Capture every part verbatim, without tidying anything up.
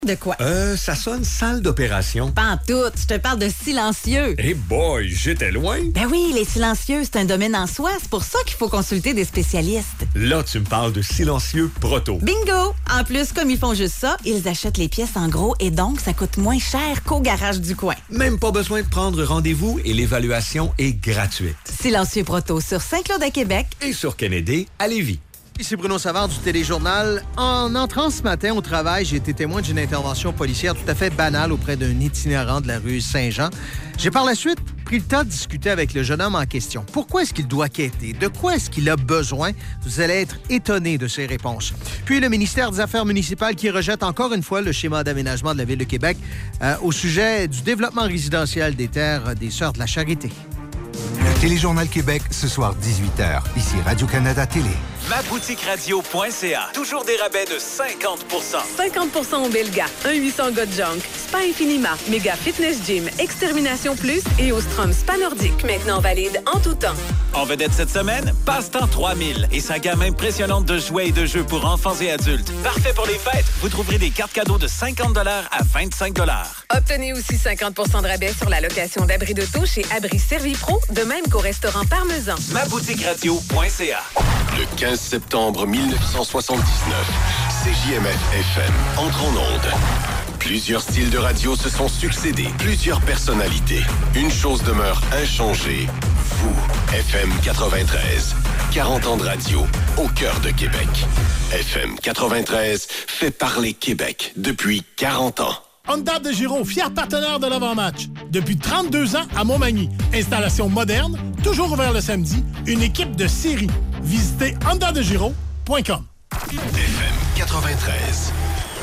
De quoi? Euh, ça sonne salle d'opération. Pas en tout, je te parle de silencieux. Eh hey boy, j'étais loin. Ben oui, les silencieux, c'est un domaine en soi. C'est pour ça qu'il faut consulter des spécialistes. Là, tu me parles de silencieux Proto. Bingo! En plus, comme ils font juste ça, ils achètent les pièces en gros et donc ça coûte moins cher qu'au garage du coin. Même pas besoin de prendre rendez-vous et l'évaluation est gratuite. Silencieux Proto sur Saint-Claude à Québec et sur Kennedy à Lévis. Ici Bruno Savard du Téléjournal. En entrant ce matin au travail, j'ai été témoin d'une intervention policière tout à fait banale auprès d'un itinérant de la rue Saint-Jean. J'ai par la suite pris le temps de discuter avec le jeune homme en question. Pourquoi est-ce qu'il doit quêter? De quoi est-ce qu'il a besoin? Vous allez être étonné de ses réponses. Puis le ministère des Affaires municipales qui rejette encore une fois le schéma d'aménagement de la Ville de Québec euh, au sujet du développement résidentiel des terres des Sœurs de la Charité. Le Téléjournal Québec, ce soir dix-huit heures. Ici Radio-Canada Télé. ma boutique radio point c a. Toujours des rabais de cinquante pour cent. cinquante pour cent au Belga, un huit cents gars de junk, Spa Infinima, Méga Fitness Gym, Extermination Plus et Ostrom Spa Nordique. Maintenant valide en tout temps. En vedette cette semaine, Passe-temps trois mille et sa gamme impressionnante de jouets et de jeux pour enfants et adultes. Parfait pour les fêtes. Vous trouverez des cartes cadeaux de cinquante dollars à vingt-cinq dollars. Obtenez aussi cinquante pour cent de rabais sur la location d'abris d'auto chez Abri Servipro, de même qu'au restaurant Parmesan. ma boutique radio point c a. Le quinze septembre mille neuf cent soixante-dix-neuf, C J M F F M entre en onde. Plusieurs styles de radio se sont succédés, plusieurs personnalités. Une chose demeure inchangée. Vous, F M quatre-vingt-treize. quarante ans de radio au cœur de Québec. F M quatre-vingt-treize fait parler Québec depuis quarante ans. Honda de Giro, fier partenaire de l'avant-match. Depuis trente-deux ans à Montmagny. Installation moderne, toujours ouvert le samedi. Une équipe de série. Visitez honda de giro point com. F M quatre-vingt-treize.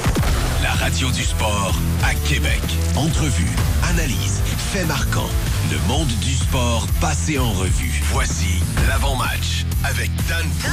La radio du sport à Québec. Entrevue, analyse, faits marquants. Le monde du sport passé en revue. Voici l'avant-match avec Dan Pou.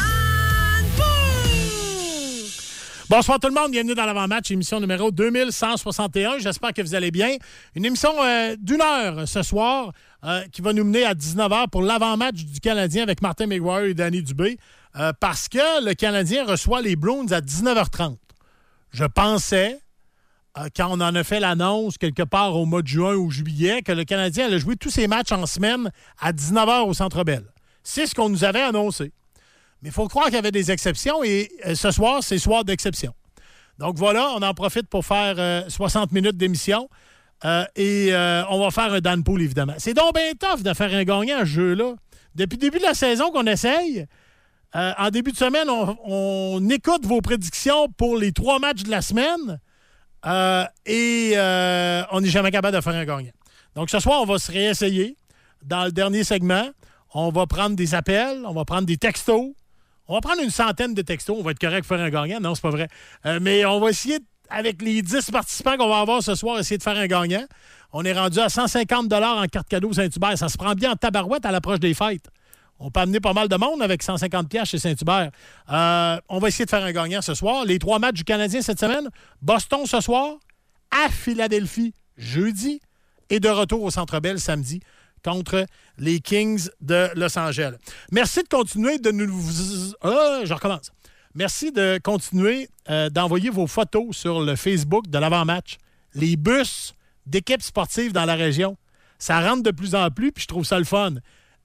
Bonsoir tout le monde, bienvenue dans l'avant-match, émission numéro deux mille cent soixante et un. J'espère que vous allez bien. Une émission euh, d'une heure ce soir euh, qui va nous mener à dix-neuf heures pour l'avant-match du Canadien avec Martin McGuire et Danny Dubé euh, parce que le Canadien reçoit les Bruins à dix-neuf heures trente. Je pensais, euh, quand on en a fait l'annonce quelque part au mois de juin ou juillet, que le Canadien allait jouer tous ses matchs en semaine à dix-neuf heures au Centre Bell. C'est ce qu'on nous avait annoncé. Mais il faut croire qu'il y avait des exceptions et euh, ce soir, c'est soir d'exception. Donc voilà, on en profite pour faire euh, soixante minutes d'émission euh, et euh, on va faire un Dan Pool, évidemment. C'est donc bien tough de faire un gagnant à ce jeu-là. Depuis le début de la saison qu'on essaye, euh, en début de semaine, on, on écoute vos prédictions pour les trois matchs de la semaine euh, et euh, on n'est jamais capable de faire un gagnant. Donc ce soir, on va se réessayer dans le dernier segment. On va prendre des appels, on va prendre des textos. On va prendre une centaine de textos. On va être correct pour faire un gagnant. Non, c'est pas vrai. Euh, mais on va essayer, avec les dix participants qu'on va avoir ce soir, essayer de faire un gagnant. On est rendu à cent cinquante dollars en carte cadeau Saint-Hubert. Ça se prend bien en tabarouette à l'approche des fêtes. On peut amener pas mal de monde avec cent cinquante dollars chez Saint-Hubert. Euh, on va essayer de faire un gagnant ce soir. Les trois matchs du Canadien cette semaine. Boston ce soir, à Philadelphie jeudi et de retour au Centre Bell samedi contre les Kings de Los Angeles. Merci de continuer de nous... Ah, je recommence. Merci de continuer euh, d'envoyer vos photos sur le Facebook de l'avant-match. Les bus d'équipes sportives dans la région, ça rentre de plus en plus, puis je trouve ça le fun.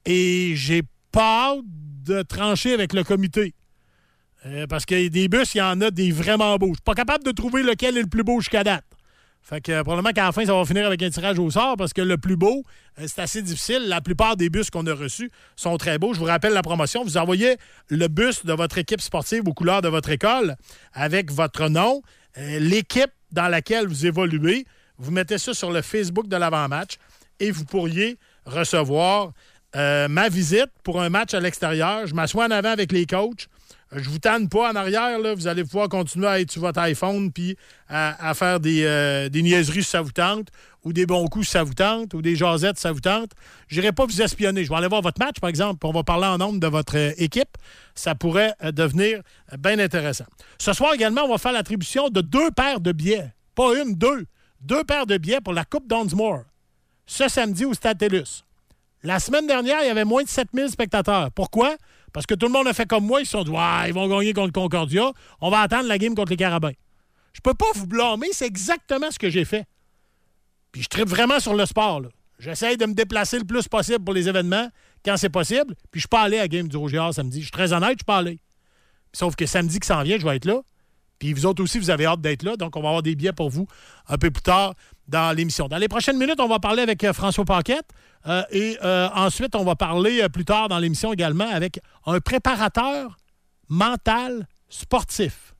Et j'ai pas hâte de trancher avec le comité. Euh, parce que des bus, il y en a des vraiment beaux. Je suis pas capable de trouver lequel est le plus beau jusqu'à date. Fait que euh, probablement qu'à la fin, ça va finir avec un tirage au sort parce que le plus beau, euh, c'est assez difficile. La plupart des bus qu'on a reçus sont très beaux. Je vous rappelle la promotion. Vous envoyez le bus de votre équipe sportive aux couleurs de votre école avec votre nom, euh, l'équipe dans laquelle vous évoluez. Vous mettez ça sur le Facebook de l'avant-match et vous pourriez recevoir euh, ma visite pour un match à l'extérieur. Je m'assois en avant avec les coachs. Je vous tanne pas en arrière, là. Vous allez pouvoir continuer à être sur votre iPhone puis à, à faire des, euh, des niaiseries si ça vous tente, ou des bons coups si ça vous tente, ou des jasettes si ça vous tente. Je n'irai pas vous espionner. Je vais aller voir votre match, par exemple, puis on va parler en nombre de votre euh, équipe. Ça pourrait euh, devenir euh, bien intéressant. Ce soir également, on va faire l'attribution de deux paires de billets. Pas une, deux. Deux paires de billets pour la Coupe Donsmore. Ce samedi au Stade TELUS. La semaine dernière, il y avait moins de sept mille spectateurs. Pourquoi? Parce que tout le monde a fait comme moi. Ils se sont dit « Ouais, ils vont gagner contre Concordia. On va attendre la game contre les Carabins. » Je peux pas vous blâmer, c'est exactement ce que j'ai fait. Puis je tripe vraiment sur le sport, là. J'essaie de me déplacer le plus possible pour les événements, quand c'est possible. Puis je suis pas allé à la game du Rouge et Or samedi. Je suis très honnête, je suis pas allé. Sauf que samedi qui s'en vient, je vais être là. Puis vous autres aussi, vous avez hâte d'être là. Donc, on va avoir des billets pour vous un peu plus tard dans l'émission. Dans les prochaines minutes, on va parler avec euh, François Paquette. Euh, et euh, ensuite, on va parler euh, plus tard dans l'émission également avec un préparateur mental sportif.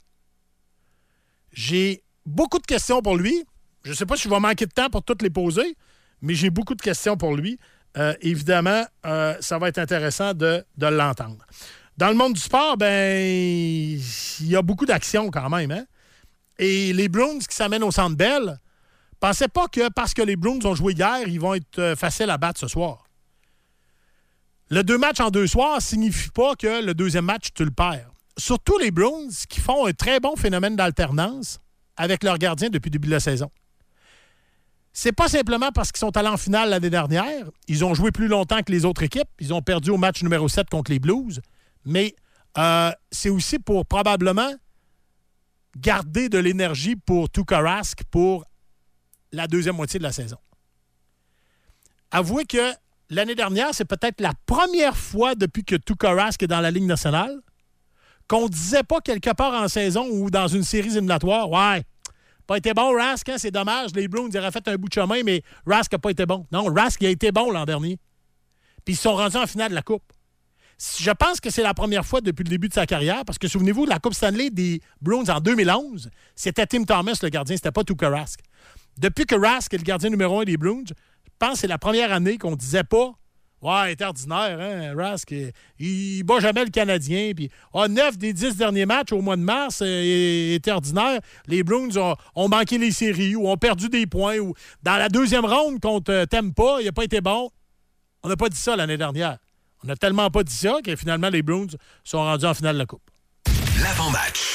J'ai beaucoup de questions pour lui. Je ne sais pas si je vais manquer de temps pour toutes les poser, mais j'ai beaucoup de questions pour lui. Euh, évidemment, euh, ça va être intéressant de, de l'entendre. Dans le monde du sport, ben il y a beaucoup d'actions quand même. Hein? Et les Bruins qui s'amènent au Centre Bell, pensez pas que parce que les Bruins ont joué hier, ils vont être euh, faciles à battre ce soir. Le deux matchs en deux soirs ne signifie pas que le deuxième match, tu le perds. Surtout les Bruins qui font un très bon phénomène d'alternance avec leur gardien depuis le début de la saison. C'est pas simplement parce qu'ils sont allés en finale l'année dernière. Ils ont joué plus longtemps que les autres équipes. Ils ont perdu au match numéro sept contre les Blues. Mais euh, c'est aussi pour probablement garder de l'énergie pour Tuukka Rask pour la deuxième moitié de la saison. Avouez que l'année dernière, c'est peut-être la première fois depuis que Tuukka Rask est dans la Ligue nationale qu'on ne disait pas quelque part en saison ou dans une série éliminatoire, « Ouais, pas été bon, Rask, hein, c'est dommage, les Bruins ils auraient fait un bout de chemin, mais Rask n'a pas été bon. » Non, Rask il a été bon l'an dernier. Puis ils sont rendus en finale de la Coupe. Je pense que c'est la première fois depuis le début de sa carrière, parce que souvenez-vous, la Coupe Stanley des Bruins en deux mille onze, c'était Tim Thomas le gardien, c'était pas Tuukka Rask. Depuis que Rask est le gardien numéro un des Bruins, je pense que c'est la première année qu'on disait pas « Ouais, il est ordinaire, hein, Rask, il, il bat jamais le Canadien. » Puis ah, neuf des dix derniers matchs au mois de mars euh, étaient ordinaires. Les Bruins ont, ont manqué les séries ou ont perdu des points. Ou dans la deuxième ronde contre euh, Tampa, il n'a pas été bon. On n'a pas dit ça l'année dernière. On n'a tellement pas dit ça que finalement, les Bruins sont rendus en finale de la Coupe. L'avant-match.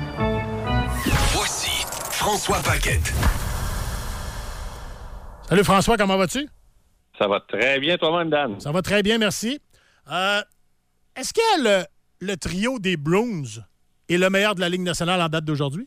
Voici François Paquette. Salut François, comment vas-tu? Ça va très bien toi-même, Dan. Ça va très bien, merci. Euh, est-ce que le, le trio des Bruins est le meilleur de la Ligue nationale en date d'aujourd'hui?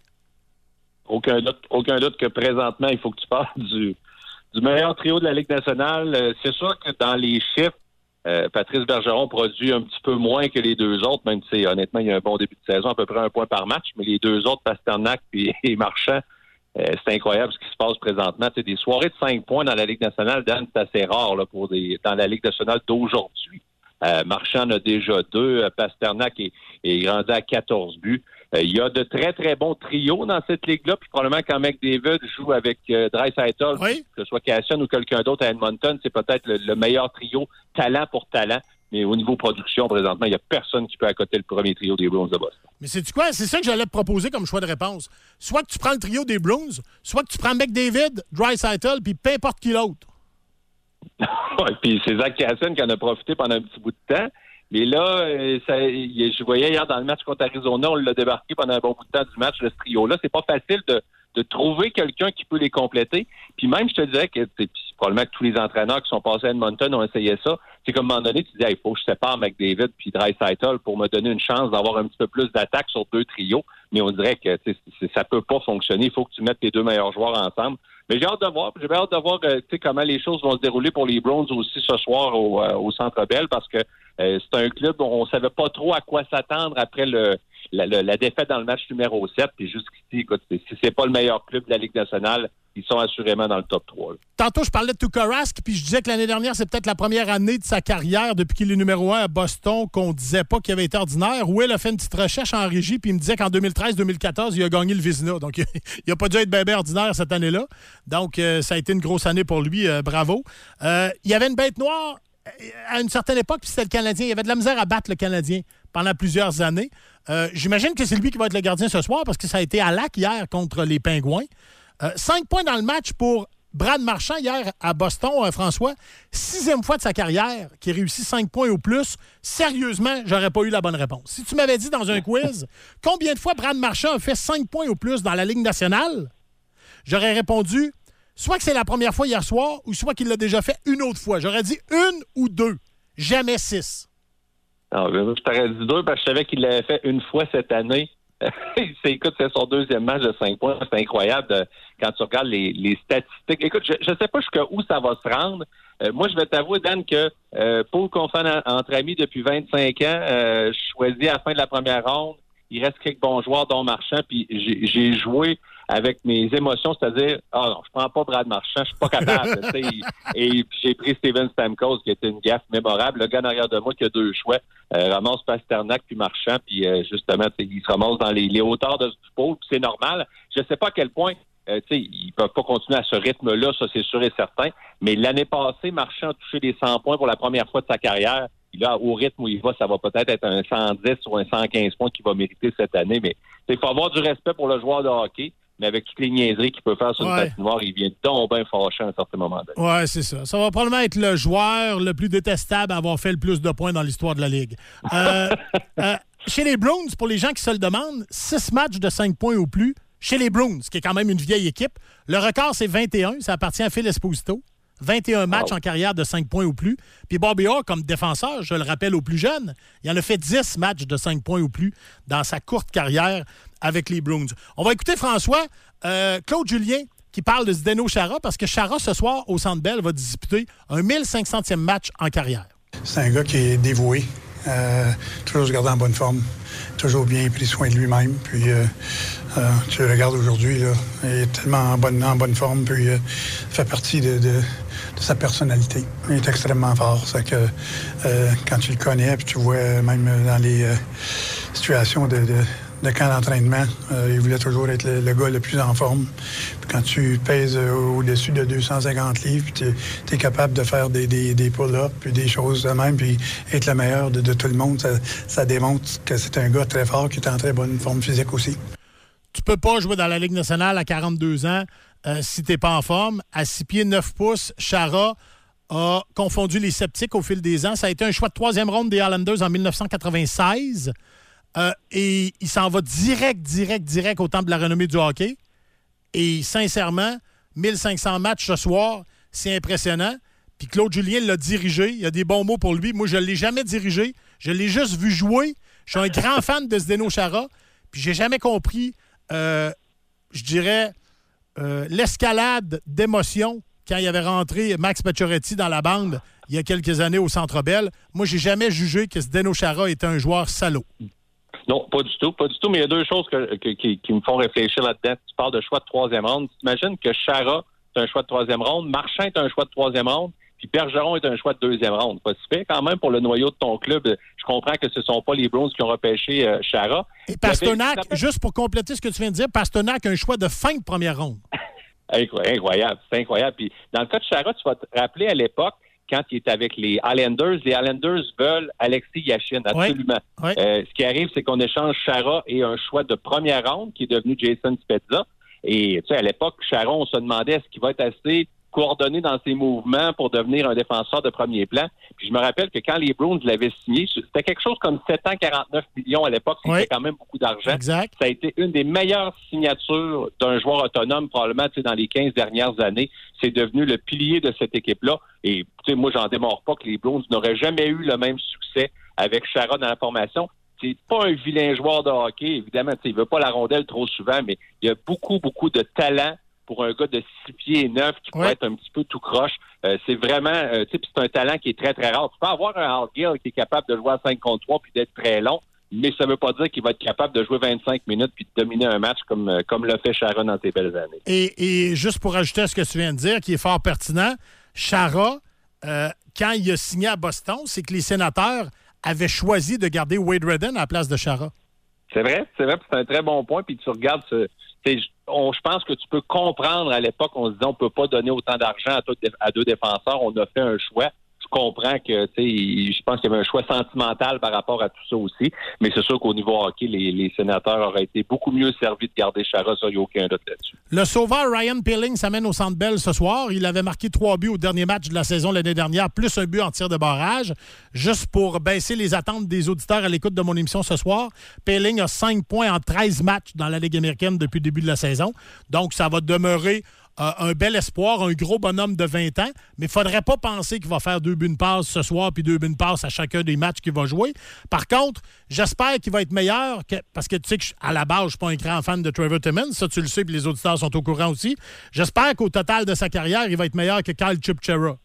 Aucun doute, aucun doute que présentement, il faut que tu parles du, du meilleur trio de la Ligue nationale. C'est sûr que dans les chiffres, Euh, Patrice Bergeron produit un petit peu moins que les deux autres, même si honnêtement, il y a un bon début de saison, à peu près un point par match, mais les deux autres, Pasternak et, et Marchand, euh, c'est incroyable ce qui se passe présentement. C'est des soirées de cinq points dans la Ligue nationale, Dan, c'est assez rare là, pour des, dans la Ligue nationale d'aujourd'hui. Euh, Marchand en a déjà deux, Pasternak est, est rendu à quatorze buts. Euh, il y a de très, très bons trios dans cette ligue-là, puis probablement quand McDavid joue avec euh, Draisaitl, oui. que ce soit Cassian ou quelqu'un d'autre à Edmonton, c'est peut-être le, le meilleur trio, talent pour talent. Mais au niveau production, présentement, il n'y a personne qui peut accoter le premier trio des Bruins de Boston. Mais c'est-tu quoi? C'est ça que j'allais te proposer comme choix de réponse. Soit que tu prends le trio des Bruins, soit que tu prends McDavid, Draisaitl, puis peu importe qui l'autre. Oui, puis c'est Zach Cassian qui en a profité pendant un petit bout de temps. Mais là, ça, je voyais hier dans le match contre Arizona, on l'a débarqué pendant un bon bout de temps du match, ce trio-là. C'est pas facile de, de trouver quelqu'un qui peut les compléter. Puis même, je te dirais que c'est probablement que tous les entraîneurs qui sont passés à Edmonton ont essayé ça. C'est comme à un moment donné, tu dis, il hey, faut que je sépare McDavid puis Draisaitl pour me donner une chance d'avoir un petit peu plus d'attaque sur deux trios. Mais on dirait que ça peut pas fonctionner. Il faut que tu mettes tes deux meilleurs joueurs ensemble. Mais j'ai hâte de voir. J'ai hâte de voir euh, comment les choses vont se dérouler pour les Browns aussi ce soir au, euh, au Centre Bell parce que euh, c'est un club où on savait pas trop à quoi s'attendre après le la, la, la défaite dans le match numéro sept. Puis jusqu'ici, écoute, si c'est pas le meilleur club de la Ligue nationale, ils sont assurément dans le top trois. Là. Tantôt, je parlais de Tuukka Rask, puis je disais que l'année dernière, c'est peut-être la première année de sa carrière depuis qu'il est numéro un à Boston qu'on disait pas qu'il avait été ordinaire. Will a fait une petite recherche en régie, puis il me disait qu'en deux mille treize deux mille quatorze, il a gagné le Vizina. Donc, il n'a pas dû être bien, bien ordinaire cette année-là. Donc, euh, ça a été une grosse année pour lui. Euh, bravo. Euh, il y avait une bête noire à une certaine époque, puis c'était le Canadien. Il y avait de la misère à battre le Canadien pendant plusieurs années. Euh, j'imagine que c'est lui qui va être le gardien ce soir, parce que ça a été à Lac hier contre les Pingouins. Euh, cinq points dans le match pour Brad Marchand hier à Boston, euh, François. Sixième fois de sa carrière qui réussit cinq points au plus. Sérieusement, j'aurais pas eu la bonne réponse. Si tu m'avais dit dans un quiz combien de fois Brad Marchand a fait cinq points au plus dans la Ligue nationale, j'aurais répondu soit que c'est la première fois hier soir ou soit qu'il l'a déjà fait une autre fois. J'aurais dit une ou deux. Jamais six. Non, je t'aurais dit deux parce que je savais qu'il l'avait fait une fois cette année. c'est, écoute, c'est son deuxième match de cinq points. C'est incroyable de, quand tu regardes les, les statistiques. Écoute, je ne sais pas jusqu'à où ça va se rendre. Euh, moi, je vais t'avouer, Dan, que euh, pour qu'on fait entre amis depuis vingt-cinq ans, euh, je choisis à la fin de la première ronde. Il reste quelques bons joueurs, dont Marchand, puis j'ai, j'ai joué avec mes émotions, c'est-à-dire, ah oh non, je prends pas Brad Marchand, je suis pas capable. et, et puis j'ai pris Steven Stamkos, qui était une gaffe mémorable. Le gars derrière de moi qui a deux choix, euh, ramasse Pasternak puis Marchand, puis euh, justement, il se ramasse dans les, les hauteurs de, du pôle, puis c'est normal. Je sais pas à quel point, euh, tu sais, ils peuvent pas continuer à ce rythme-là, ça c'est sûr et certain. Mais l'année passée, Marchand a touché les cent points pour la première fois de sa carrière. Là, au rythme où il va, ça va peut-être être un cent dix ou un cent quinze points qu'il va mériter cette année. Mais il faut avoir du respect pour le joueur de hockey. Mais avec toutes les niaiseries qu'il peut faire sur ouais. une patinoire, il vient donc bien fâché à un certain moment donné. Oui, c'est ça. Ça va probablement être le joueur le plus détestable à avoir fait le plus de points dans l'histoire de la Ligue. Euh, euh, chez les Bruins, pour les gens qui se le demandent, six matchs de cinq points ou plus chez les Bruins, qui est quand même une vieille équipe. Le record, c'est vingt et un. Ça appartient à Phil Esposito. vingt et un matchs wow. en carrière de cinq points ou plus. Puis Bobby Orr, comme défenseur, je le rappelle aux plus jeunes, il en a fait dix matchs de cinq points ou plus dans sa courte carrière avec les Bruins. On va écouter François, euh, Claude Julien, qui parle de Zdeno Chara, parce que Chara, ce soir, au Centre Bell, va disputer un mille cinq centième match en carrière. C'est un gars qui est dévoué, euh, toujours se garder en bonne forme, toujours bien pris soin de lui-même. Puis euh, euh, tu le regardes aujourd'hui, là, il est tellement en bonne, en bonne forme, puis euh, fait partie de... de de sa personnalité. Il est extrêmement fort. C'est que euh, quand tu le connais, puis tu vois même dans les euh, situations de, de, de camp d'entraînement, euh, il voulait toujours être le, le gars le plus en forme. Puis quand tu pèses euh, au-dessus de deux cent cinquante livres, tu es capable de faire des, des, des pull-ups, puis des choses de même, puis être le meilleur de, de tout le monde, ça, ça démontre que c'est un gars très fort qui est en très bonne forme physique aussi. Tu peux pas jouer dans la Ligue nationale à quarante-deux ans euh, si tu n'es pas en forme. À six pieds neuf pouces, Chara a confondu les sceptiques au fil des ans. Ça a été un choix de troisième ronde des Islanders en dix-neuf cent quatre-vingt-seize. Euh, et il s'en va direct, direct, direct au temple de la renommée du hockey. Et sincèrement, mille cinq cents matchs ce soir, c'est impressionnant. Puis Claude Julien l'a dirigé. Il y a des bons mots pour lui. Moi, je ne l'ai jamais dirigé. Je l'ai juste vu jouer. Je suis un grand fan de Zdeno Chara. Puis j'ai jamais compris... Euh, je dirais, euh, l'escalade d'émotion quand il avait rentré Max Pacioretty dans la bande il y a quelques années au Centre Bell. Moi, j'ai jamais jugé que Zdeno Chara était un joueur salaud. Non, pas du tout, pas du tout, mais il y a deux choses que, que, qui, qui me font réfléchir là-dedans. Tu parles de choix de troisième ronde. T'imagines que Chara, c'est un choix de troisième ronde, Marchand est un choix de troisième ronde, puis Bergeron est un choix de deuxième ronde. Pas si fait quand même pour le noyau de ton club. Je comprends que ce ne sont pas les Browns qui ont repêché euh, Chara. Et Pasternak, avait... juste pour compléter ce que tu viens de dire, Pasternak a un choix de fin de première ronde. Incroyable, c'est incroyable. Puis dans le cas de Chara, tu vas te rappeler à l'époque, quand il est avec les Islanders, les Islanders veulent Alexis Yashin, absolument. Oui, oui. Euh, ce qui arrive, c'est qu'on échange Chara et un choix de première ronde qui est devenu Jason Spezza. Et tu sais, à l'époque, Chara, on se demandait est-ce qu'il va être assez coordonné dans ses mouvements pour devenir un défenseur de premier plan. Puis je me rappelle que quand les Bruins l'avaient signé, c'était quelque chose comme sept cent quarante-neuf millions à l'époque. C'était oui. quand même beaucoup d'argent. Exact. Ça a été une des meilleures signatures d'un joueur autonome, probablement, tu sais, dans les quinze dernières années. C'est devenu le pilier de cette équipe-là. Et, tu sais, moi, j'en démords pas que les Bruins n'auraient jamais eu le même succès avec Chara dans la formation. C'est pas un vilain joueur de hockey, évidemment. Tu sais, il veut pas la rondelle trop souvent, mais il y a beaucoup, beaucoup de talent pour un gars de six pieds neuf qui pourrait ouais. être un petit peu tout croche. Euh, c'est vraiment, euh, tu sais, c'est un talent qui est très, très rare. Tu peux avoir un Hal Gill qui est capable de jouer à cinq contre trois puis d'être très long, mais ça veut pas dire qu'il va être capable de jouer vingt-cinq minutes puis de dominer un match comme, euh, comme l'a fait Chara dans ses belles années. Et, et juste pour ajouter à ce que tu viens de dire, qui est fort pertinent, Chara, euh, quand il a signé à Boston, c'est que les sénateurs avaient choisi de garder Wade Redden à la place de Chara. C'est vrai, c'est vrai, c'est un très bon point. Puis tu regardes, ce, on, je pense que tu peux comprendre à l'époque, on se disait on peut pas donner autant d'argent à, tout, à deux défenseurs. On a fait un choix. Je comprends que, tu sais, je pense qu'il y avait un choix sentimental par rapport à tout ça aussi. Mais c'est sûr qu'au niveau hockey, les, les sénateurs auraient été beaucoup mieux servis de garder Chara. Ça, il n'y a aucun doute là-dessus. Le sauveur Ryan Poehling s'amène au Centre Bell ce soir. Il avait marqué trois buts au dernier match de la saison l'année dernière, plus un but en tir de barrage. Juste pour baisser les attentes des auditeurs à l'écoute de mon émission ce soir, Poehling a cinq points en treize matchs dans la Ligue américaine depuis le début de la saison. Donc, ça va demeurer euh, un bel espoir, un gros bonhomme de vingt ans, mais il ne faudrait pas penser qu'il va faire deux buts de passe ce soir puis deux buts de passe à chacun des matchs qu'il va jouer. Par contre, j'espère qu'il va être meilleur, que, parce que tu sais qu'à la base, je ne suis pas un grand fan de Trevor Timmons, ça tu le sais, puis les auditeurs sont au courant aussi. J'espère qu'au total de sa carrière, il va être meilleur que Kyle Chipchera.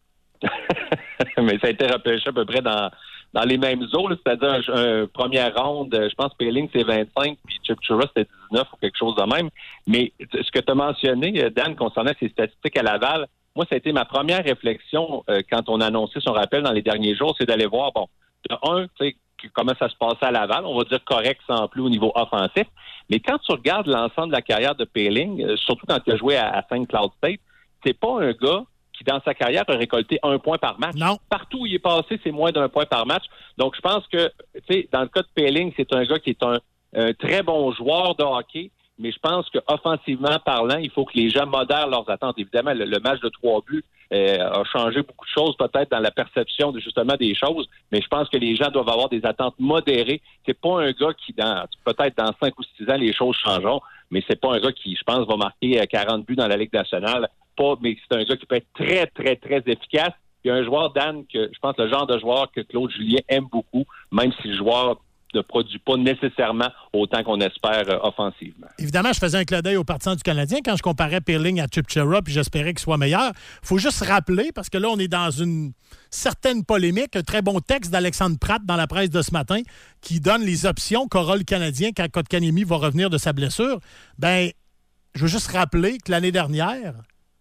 Mais ça a été repêché à peu près dans, dans les mêmes eaux, là, c'est-à-dire un, un première ronde, je pense que Poehling c'est vingt-cinq, puis Chipchera c'était dix-neuf ou quelque chose de même. Mais ce que tu as mentionné, Dan, concernant ces statistiques à Laval, moi, ça a été ma première réflexion euh, quand on a annoncé son rappel dans les derniers jours, c'est d'aller voir, bon, de un, tu sais, comment ça se passait à Laval, on va dire correct sans plus au niveau offensif, mais quand tu regardes l'ensemble de la carrière de Poehling, euh, surtout quand il a joué à, à Saint Cloud State, c'est pas un gars qui, dans sa carrière, a récolté un point par match. Non. Partout où il est passé, c'est moins d'un point par match. Donc, je pense que, tu sais, dans le cas de Poehling, c'est un gars qui est un, un très bon joueur de hockey, mais je pense qu'offensivement parlant, il faut que les gens modèrent leurs attentes. Évidemment, le, le match de trois buts euh, a changé beaucoup de choses, peut-être dans la perception de justement des choses, mais je pense que les gens doivent avoir des attentes modérées. C'est pas un gars qui, dans peut-être dans cinq ou six ans, les choses changeront, mais c'est pas un gars qui, je pense, va marquer quarante buts dans la Ligue nationale. Pas, mais c'est un gars qui peut être très, très, très efficace. Il y a un joueur, Dan, que je pense le genre de joueur que Claude Julien aime beaucoup, même si le joueur ne produit pas nécessairement autant qu'on espère euh, offensivement. Évidemment, je faisais un clin d'œil aux partisans du Canadien quand je comparais Poehling à Chipchera, puis j'espérais qu'il soit meilleur. Il faut juste rappeler, parce que là, on est dans une certaine polémique, un très bon texte d'Alexandre Pratt dans la presse de ce matin qui donne les options qu'aura le Canadien quand Kotkaniemi va revenir de sa blessure. Ben, je veux juste rappeler que l'année dernière,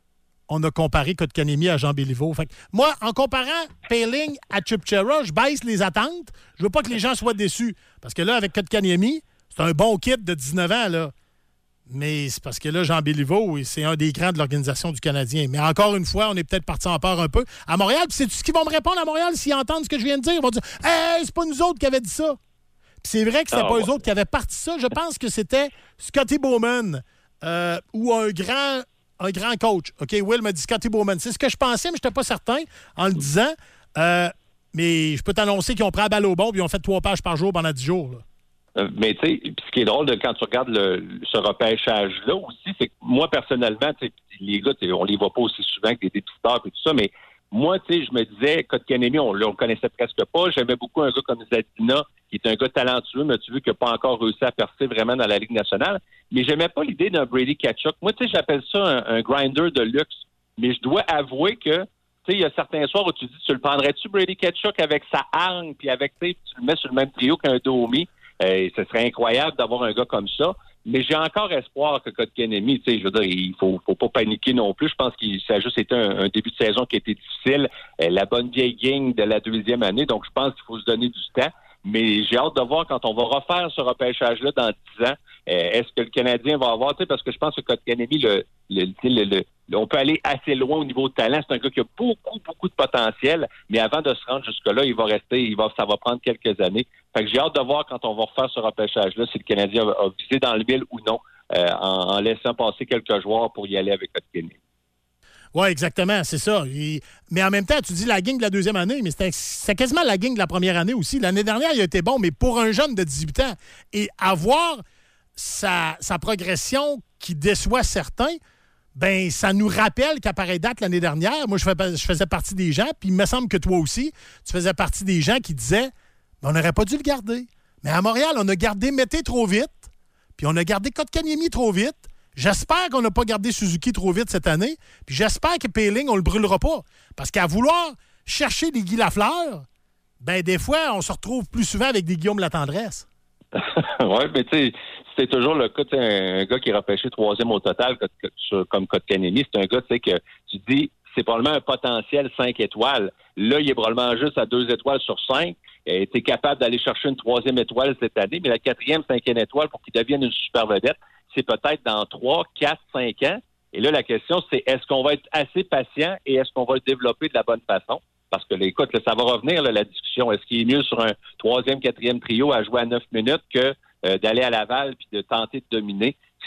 on a comparé Kotkaniemi à Jean Béliveau. Fait que moi, en comparant Poehling à Chipchera, je baisse les attentes. Je veux pas que les gens soient déçus. Parce que là, avec Kotkaniemi, c'est un bon kid de dix-neuf ans, là. Mais c'est parce que là, Jean Béliveau, c'est un des grands de l'organisation du Canadien. Mais encore une fois, on est peut-être parti en peur un peu. À Montréal, puis c'est-tu ce qu'ils vont me répondre à Montréal s'ils entendent ce que je viens de dire? Ils vont dire « Hey, c'est pas nous autres qui avaient dit ça! » Puis c'est vrai que c'était ah, pas ouais. eux autres qui avaient parti ça. Je pense que c'était Scotty Bowman euh, ou un grand... un grand coach. OK, Will m'a dit Scotty Bowman. C'est ce que je pensais, mais je n'étais pas certain en le disant. Euh, mais je peux t'annoncer qu'ils ont pris la balle au bon et ils ont fait trois pages par jour pendant dix jours. Là. Euh, mais tu sais, ce qui est drôle de quand tu regardes le, ce repêchage-là aussi, c'est que moi, personnellement, les gars, on les voit pas aussi souvent que des dépisteurs et tout ça, mais moi, tu sais, je me disais, Kotkaniemi, on le connaissait presque pas. J'aimais beaucoup un gars comme Zadina, qui est un gars talentueux, mais tu veux qu'il n'a pas encore réussi à percer vraiment dans la Ligue nationale. Mais j'aimais pas l'idée d'un Brady Tkachuk. Moi, tu sais, j'appelle ça un, un grinder de luxe. Mais je dois avouer que, tu sais, il y a certains soirs où tu dis, tu le prendrais-tu, Brady Tkachuk, avec sa hargne, puis avec, tu sais, tu le mets sur le même trio qu'un Domi. Euh, ce serait incroyable d'avoir un gars comme ça. Mais j'ai encore espoir que Kotkaniemi, tu sais, je veux dire, il faut, faut pas paniquer non plus. Je pense que ça a juste été un, un début de saison qui a été difficile. Euh, la bonne vieille gang de la deuxième année. Donc, je pense qu'il faut se donner du temps. Mais j'ai hâte de voir quand on va refaire ce repêchage-là dans dix ans. Euh, est-ce que le Canadien va avoir, tu sais, parce que je pense que Kotkaniemi, le, le, le, le, le, on peut aller assez loin au niveau de talent. C'est un gars qui a beaucoup, beaucoup de potentiel, mais avant de se rendre jusque-là, il va rester, il va, ça va prendre quelques années. Fait que j'ai hâte de voir quand on va refaire ce repêchage-là si le Canadien a, a visé dans le mille ou non, euh, en, en laissant passer quelques joueurs pour y aller avec Kotkaniemi. Oui, exactement, c'est ça. Et, mais en même temps, tu dis la gang de la deuxième année, mais c'était, c'était quasiment la gang de la première année aussi. L'année dernière, il a été bon, mais pour un jeune de dix-huit ans, et avoir sa, sa progression qui déçoit certains, ben ça nous rappelle qu'à pareille date l'année dernière, moi, je, fais, je faisais partie des gens, puis il me semble que toi aussi, tu faisais partie des gens qui disaient ben, on n'aurait pas dû le garder. Mais à Montréal, on a gardé Mété trop vite, puis on a gardé Kotkaniemi trop vite. J'espère qu'on n'a pas gardé Suzuki trop vite cette année. Puis j'espère que Poehling, on le brûlera pas. Parce qu'à vouloir chercher des Guy Lafleur, ben des fois, on se retrouve plus souvent avec des Guillaume Latendresse. Oui, mais tu sais, c'est toujours le cas, tu sais, un gars qui est repêché troisième au total comme Kotkaniemi. C'est un gars, tu sais, que tu dis, c'est probablement un potentiel cinq étoiles. Là, il est probablement juste à deux étoiles sur cinq. Tu es capable d'aller chercher une troisième étoile cette année, mais la quatrième, cinquième étoile pour qu'il devienne une super vedette, c'est peut-être dans trois, quatre, cinq ans. Et là, la question, c'est est-ce qu'on va être assez patient et est-ce qu'on va le développer de la bonne façon? Parce que, là, écoute, là, ça va revenir, là, la discussion. Est-ce qu'il est mieux sur un troisième, quatrième trio à jouer à neuf minutes que euh, d'aller à Laval puis de tenter de dominer?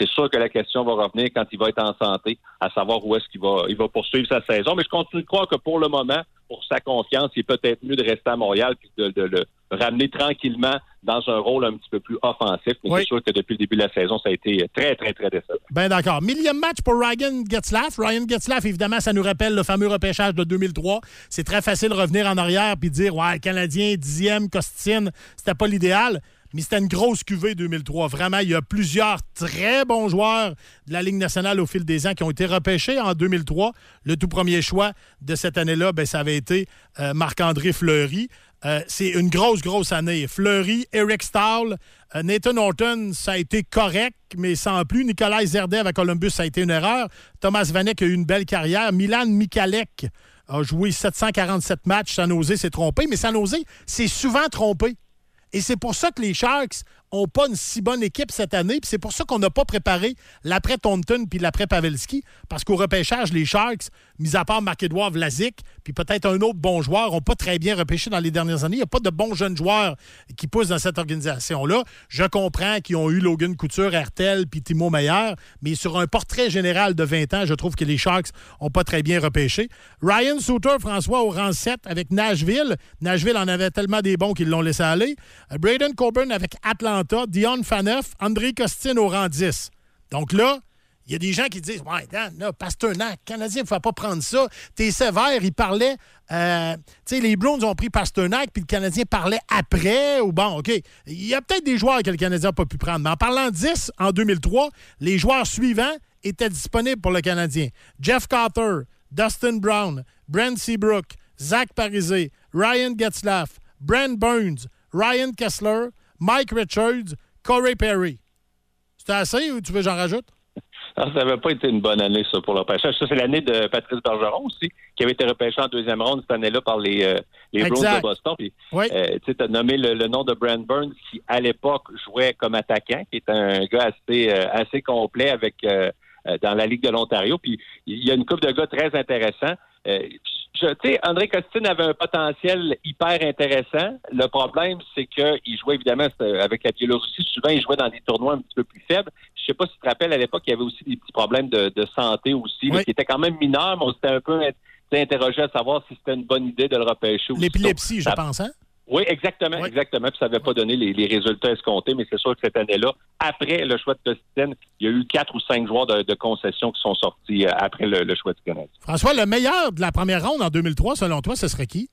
C'est sûr que la question va revenir quand il va être en santé, à savoir où est-ce qu'il va, il va poursuivre sa saison. Mais je continue de croire que pour le moment, pour sa confiance, il est peut-être mieux de rester à Montréal et de, de, de le ramener tranquillement dans un rôle un petit peu plus offensif. Mais oui. C'est sûr que depuis le début de la saison, ça a été très, très, très décevant. Bien d'accord. Millième match pour Ryan Getzlaf. Ryan Getzlaf, évidemment, ça nous rappelle le fameux repêchage de deux mille trois. C'est très facile de revenir en arrière puis dire « Ouais, le Canadien, dixième, Costine, c'était pas l'idéal. » Mais c'était une grosse cuvée deux mille trois. Vraiment, il y a plusieurs très bons joueurs de la Ligue nationale au fil des ans qui ont été repêchés en deux mille trois. Le tout premier choix de cette année-là, ben, ça avait été euh, Marc-André Fleury. Euh, c'est une grosse, grosse année. Fleury, Eric Stahl, euh, Nathan Horton, ça a été correct, mais sans plus. Nikolai Zerdev à Columbus, ça a été une erreur. Thomas Vanek a eu une belle carrière. Milan Michalek a joué sept cent quarante-sept matchs. San Jose s'est trompé, mais San Jose s'est souvent trompé. Et c'est pour ça que les Sharks n'ont pas une si bonne équipe cette année. Puis c'est pour ça qu'on n'a pas préparé l'après Thornton puis l'après Pavelski. Parce qu'au repêchage, les Sharks, mis à part Marc-Édouard Vlasic, puis peut-être un autre bon joueur, n'ont pas très bien repêché dans les dernières années. Il n'y a pas de bons jeunes joueurs qui poussent dans cette organisation-là. Je comprends qu'ils ont eu Logan Couture, Hertel puis Timo Meier, mais sur un portrait général de vingt ans, je trouve que les Sharks n'ont pas très bien repêché. Ryan Suter, François, au rang sept avec Nashville. Nashville en avait tellement des bons qu'ils l'ont laissé aller. Braden Coburn avec Atlanta, Dion Phaneuf, André Costin au rang dix. Donc là, il y a des gens qui disent « Ouais, Dan, là, Pasternak, Canadien, il ne faut pas prendre ça. T'es sévère. » Il parlait... Euh, tu sais, les Bruins ont pris Pasternak, puis le Canadien parlait après. Ou bon, OK. Il y a peut-être des joueurs que le Canadien n'a pas pu prendre. Mais en parlant dix, en deux mille trois, les joueurs suivants étaient disponibles pour le Canadien. Jeff Carter, Dustin Brown, Brent Seabrook, Zach Parise, Ryan Getzlaf, Brent Burns, Ryan Kessler, Mike Richards, Corey Perry. C'était assez ou tu veux que j'en rajoute? Non, ça n'avait pas été une bonne année, ça, pour le repêchage. Ça, c'est l'année de Patrice Bergeron aussi, qui avait été repêché en deuxième ronde cette année-là par les, euh, les Bruins de Boston. Puis, oui. euh, tu as nommé le, le nom de Brent Burns, qui, à l'époque, jouait comme attaquant, qui est un gars assez, euh, assez complet avec euh, euh, dans la Ligue de l'Ontario. Puis, il y a une couple de gars très intéressants. Euh, Tu sais, André Costin avait un potentiel hyper intéressant. Le problème, c'est qu'il jouait évidemment avec la Biélorussie. Souvent, il jouait dans des tournois un petit peu plus faibles. Je sais pas si tu te rappelles, à l'époque, il y avait aussi des petits problèmes de, de santé aussi, oui. là, qui étaient quand même mineurs, mais on s'était un peu interrogé à savoir si c'était une bonne idée de le repêcher. L'épilepsie, je ça... pense, hein? Oui, exactement, oui. exactement. Puis ça n'avait pas donné les, les résultats escomptés, mais c'est sûr que cette année-là, après le choix de Costin, il y a eu quatre ou cinq joueurs de, de concession qui sont sortis après le, le choix du Canadien. François, le meilleur de la première ronde en deux mille trois, selon toi, ce serait qui?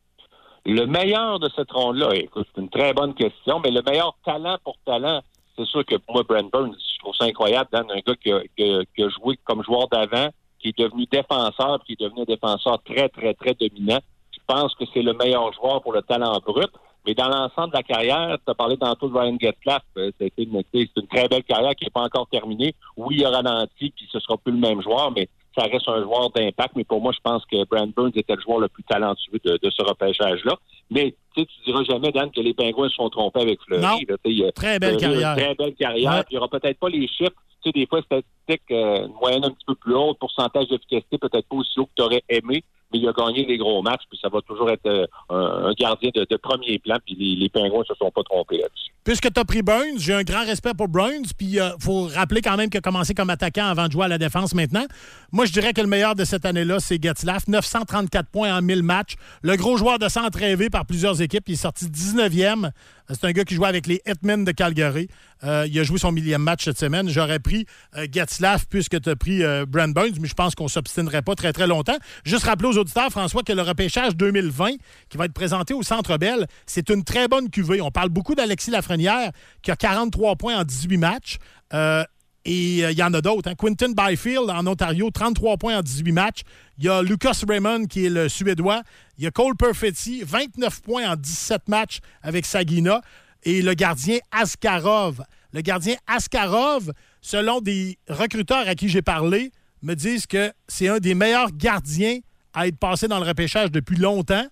Le meilleur de cette ronde-là, écoute, c'est une très bonne question, mais le meilleur talent pour talent, c'est sûr que pour moi, Brent Burns, je trouve ça incroyable, Dan, un gars qui a, qui a, qui a joué comme joueur d'avant, qui est devenu défenseur, puis qui est devenu un défenseur très, très, très dominant. Je pense que c'est le meilleur joueur pour le talent brut. Mais dans l'ensemble de la carrière, tu as parlé tantôt de Ryan Getzlaf, euh, c'est une, c'est une très belle carrière qui n'est pas encore terminée. Oui, il a ralenti, puis ce sera plus le même joueur, mais ça reste un joueur d'impact. Mais pour moi, je pense que Brent Burns était le joueur le plus talentueux de, de ce repêchage-là. Mais tu sais, tu diras jamais, Dan, que les Pingouins se sont trompés avec Fleury. Non, là, il, très belle euh, carrière. Très belle carrière. Ouais. Il n'y aura peut-être pas les chiffres. Tu sais, des fois, statistique, euh, une moyenne un petit peu plus haute, pourcentage d'efficacité peut-être pas aussi haut que tu aurais aimé, mais il a gagné les gros matchs, puis ça va toujours être euh, un, un gardien de, de premier plan, puis les, les Pingouins se sont pas trompés là-dessus. Puisque tu as pris Burns, j'ai un grand respect pour Burns, puis il euh, faut rappeler quand même qu'il a commencé comme attaquant avant de jouer à la défense maintenant. Moi, je dirais que le meilleur de cette année-là, c'est Getzlaf, neuf cent trente-quatre points en mille matchs. Le gros joueur de centre rêvé par plusieurs équipes, il est sorti dix-neuvième. C'est un gars qui jouait avec les Hitmen de Calgary. Euh, il a joué son millième match cette semaine. J'aurais pris euh, Getzlaf puisque tu as pris euh, Brent Burns, mais je pense qu'on ne s'obstinerait pas très, très longtemps. Juste rappeler aux auditeurs, François, que le repêchage deux mille vingt qui va être présenté au Centre Bell, c'est une très bonne cuvée. On parle beaucoup d'Alexis Lafrenière qui a quarante-trois points en dix-huit matchs. Euh, Et il euh, y en a d'autres. Hein. Quinton Byfield en Ontario, trente-trois points en dix-huit matchs. Il y a Lucas Raymond qui est le Suédois. Il y a Cole Perfetti, vingt-neuf points en dix-sept matchs avec Sagina. Et le gardien Askarov. Le gardien Askarov, selon des recruteurs à qui j'ai parlé, me disent que c'est un des meilleurs gardiens à être passé dans le repêchage depuis longtemps.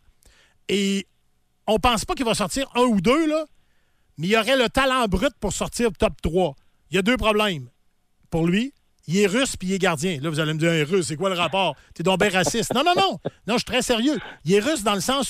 Et on pense pas qu'il va sortir un ou deux, là, mais il y aurait le talent brut pour sortir top trois. Il y a deux problèmes. Pour lui, il est russe puis il est gardien. Là, vous allez me dire, un russe, c'est quoi le rapport? T'es donc bien raciste. Non, non, non. Non, je suis très sérieux. Il est russe dans le sens où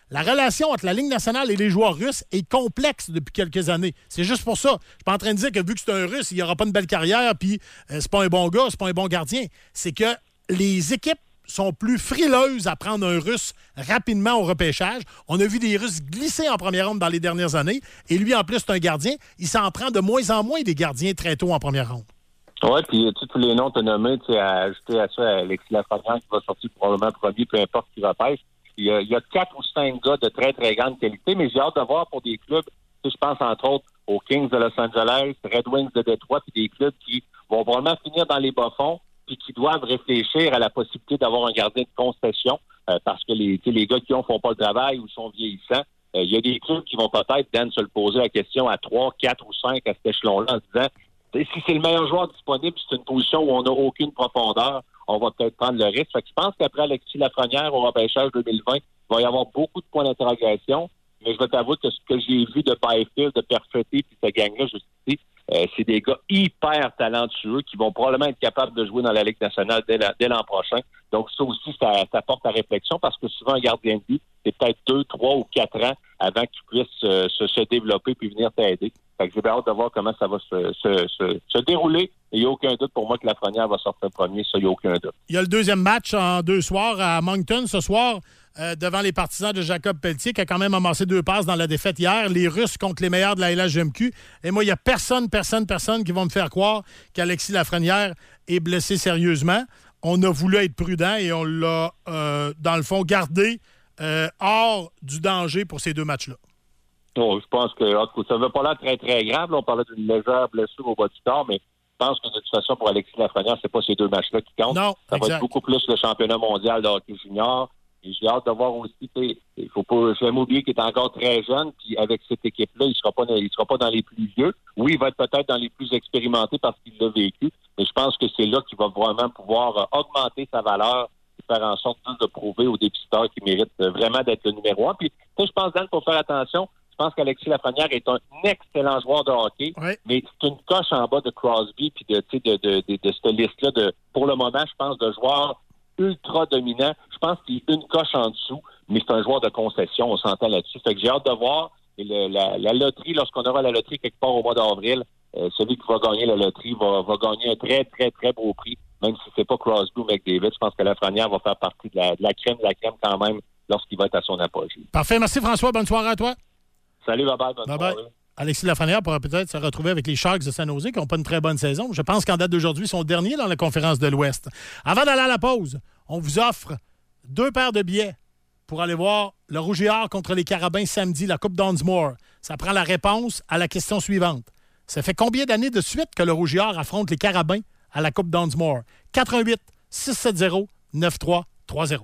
La relation entre la Ligue nationale et les joueurs russes est complexe depuis quelques années. C'est juste pour ça. Je suis pas en train de dire que vu que c'est un Russe, il n'aura pas une belle carrière, puis euh, c'est pas un bon gars, c'est pas un bon gardien. C'est que les équipes sont plus frileuses à prendre un Russe rapidement au repêchage. On a vu des Russes glisser en première ronde dans les dernières années. Et lui, en plus, c'est un gardien. Il s'en prend de moins en moins des gardiens très tôt en première ronde. Oui, puis tous les noms que tu as nommés, tu sais, à ajouter à ça Alexis Lafrenière qui va sortir probablement premier, peu importe qui repêche. Il y, a, il y a quatre ou cinq gars de très, très grande qualité, mais j'ai hâte de voir pour des clubs, tu sais, je pense entre autres aux Kings de Los Angeles, Red Wings de Détroit, puis des clubs qui vont vraiment finir dans les bas-fonds, puis qui doivent réfléchir à la possibilité d'avoir un gardien de concession, euh, parce que les, les gars qui ont font pas le travail ou sont vieillissants. Euh, il y a des clubs qui vont peut-être, Dan, se le poser la question à trois, quatre ou cinq à cet échelon-là en se disant, si c'est le meilleur joueur disponible, c'est une position où on n'a aucune profondeur, on va peut-être prendre le risque. Fait que je pense qu'après Alexis Lafrenière au repêchage deux mille vingt, il va y avoir beaucoup de points d'interrogation. Mais je vais t'avouer que ce que j'ai vu de Byfield, de Perfetti, puis ce gang-là jusqu'ici, euh, c'est des gars hyper talentueux qui vont probablement être capables de jouer dans la Ligue nationale dès, la, dès l'an prochain. Donc ça aussi, ça, ça porte à réflexion parce que souvent un gardien de but, c'est peut-être deux, trois ou quatre ans avant qu'il puisse euh, se, se développer puis venir t'aider. Fait que j'ai hâte de voir comment ça va se, se, se, se dérouler. Il n'y a aucun doute pour moi que Lafrenière va sortir premier. Ça, il n'y a aucun doute. Il y a le deuxième match en deux soirs à Moncton ce soir euh, devant les partisans de Jacob Pelletier qui a quand même amassé deux passes dans la défaite hier. Les Russes contre les meilleurs de la L H J M Q. Et moi, il n'y a personne, personne, personne qui va me faire croire qu'Alexis Lafrenière est blessé sérieusement. On a voulu être prudent et on l'a, euh, dans le fond, gardé euh, hors du danger pour ces deux matchs-là. Oh, je pense que ça ne veut pas l'air très, très grave. Là, on parlait d'une légère blessure au bas du corps, mais je pense que de toute façon, pour Alexis Lafrenière, c'est pas ces deux matchs-là qui comptent. Non, ça exact. va être beaucoup plus le championnat mondial de hockey junior. Et j'ai hâte de voir aussi, il faut pas jamais oublier qu'il est encore très jeune, puis avec cette équipe-là, il sera pas il sera pas dans les plus vieux. Oui, il va être peut-être dans les plus expérimentés parce qu'il l'a vécu, mais je pense que c'est là qu'il va vraiment pouvoir euh, augmenter sa valeur et faire en sorte de prouver aux dépisteurs qui méritent euh, vraiment d'être le numéro un. Puis, je pense, Dan, pour faire attention, je pense qu'Alexis Lafrenière est un excellent joueur de hockey, oui. mais c'est une coche en bas de Crosby puis de, de, de, de, de cette liste-là, de, pour le moment, je pense, de joueurs ultra dominants. Je pense qu'il est une coche en dessous, mais c'est un joueur de concession, on s'entend là-dessus. Fait que j'ai hâte de voir et le, la, la loterie, lorsqu'on aura la loterie quelque part au mois d'avril, euh, celui qui va gagner la loterie va, va gagner un très, très, très beau prix, même si c'est pas Crosby ou McDavid. Je pense que Lafrenière va faire partie de la, de la crème de la crème quand même lorsqu'il va être à son apogée. Parfait. Merci François. Bonne soirée à toi. Salut, bye-bye. Bonne bye-bye. soirée. Alexis Lafrenière pourra peut-être se retrouver avec les Sharks de San Jose qui n'ont pas une très bonne saison. Je pense qu'en date d'aujourd'hui, ils sont derniers dans la conférence de l'Ouest. Avant d'aller à la pause, on vous offre deux paires de billets pour aller voir le Rouge et Or contre les Carabins samedi, la Coupe Dunsmore. Ça prend la réponse à la question suivante. Ça fait combien d'années de suite que le Rouge et Or affronte les Carabins à la Coupe Dunsmore? quatre un huit six sept zéro neuf trois trois zéro.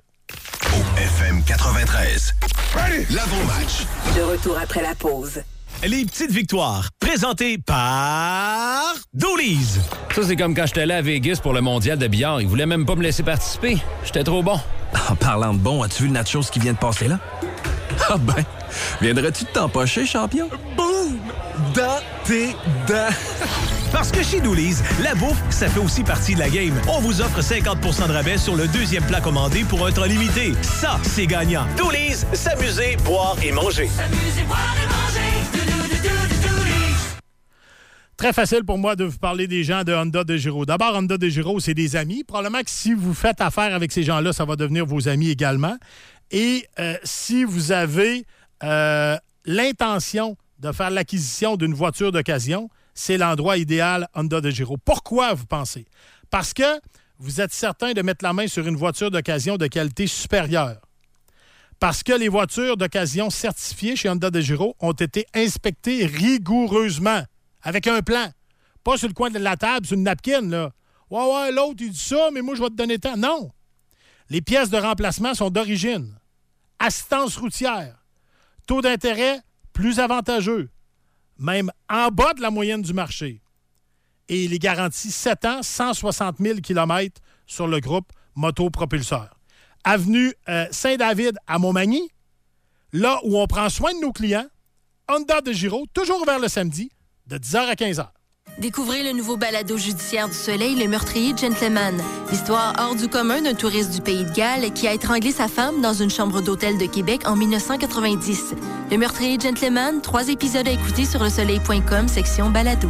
Au F M quatre-vingt-treize. L'avant-match. De retour après la pause. Les petites victoires, présentées par Doolies. Ça, c'est comme quand j'étais allé à Vegas pour le mondial de billard. Ils voulaient même pas me laisser participer. J'étais trop bon. En parlant de bon, as-tu vu le nachos qui vient de passer là? Ah ben, viendrais-tu de t'empocher, champion? Boum! Dans tes dents! Parce que chez Doolies, la bouffe, ça fait aussi partie de la game. On vous offre cinquante pour cent de rabais sur le deuxième plat commandé pour un temps limité. Ça, c'est gagnant. Doolies, s'amuser, boire et manger. S'amuser, boire et manger. Très facile pour moi de vous parler des gens de Honda de Giro. D'abord, Honda de Giro, c'est des amis. Probablement que si vous faites affaire avec ces gens-là, ça va devenir vos amis également. Et euh, si vous avez euh, l'intention de faire l'acquisition d'une voiture d'occasion, c'est l'endroit idéal Honda de Giro. Pourquoi, vous pensez? Parce que vous êtes certain de mettre la main sur une voiture d'occasion de qualité supérieure. Parce que les voitures d'occasion certifiées chez Honda de Giro ont été inspectées rigoureusement, avec un plan. Pas sur le coin de la table, sur une napkin, là. Ouais, ouais, l'autre, il dit ça, mais moi, je vais te donner tant. Non. Les pièces de remplacement sont d'origine. Assistance routière. Taux d'intérêt plus avantageux. Même en bas de la moyenne du marché. Et les garanties sept ans, cent soixante mille kilomètres sur le groupe Motopropulseur. Avenue euh, Saint-David à Montmagny, là où on prend soin de nos clients, Honda de Giro, toujours ouvert le samedi, de dix heures à quinze heures. Découvrez le nouveau balado judiciaire du Soleil, Le meurtrier gentleman. L'histoire hors du commun d'un touriste du Pays de Galles qui a étranglé sa femme dans une chambre d'hôtel de Québec en dix-neuf cent quatre-vingt-dix. Le meurtrier gentleman, trois épisodes à écouter sur le soleil point com, section balado.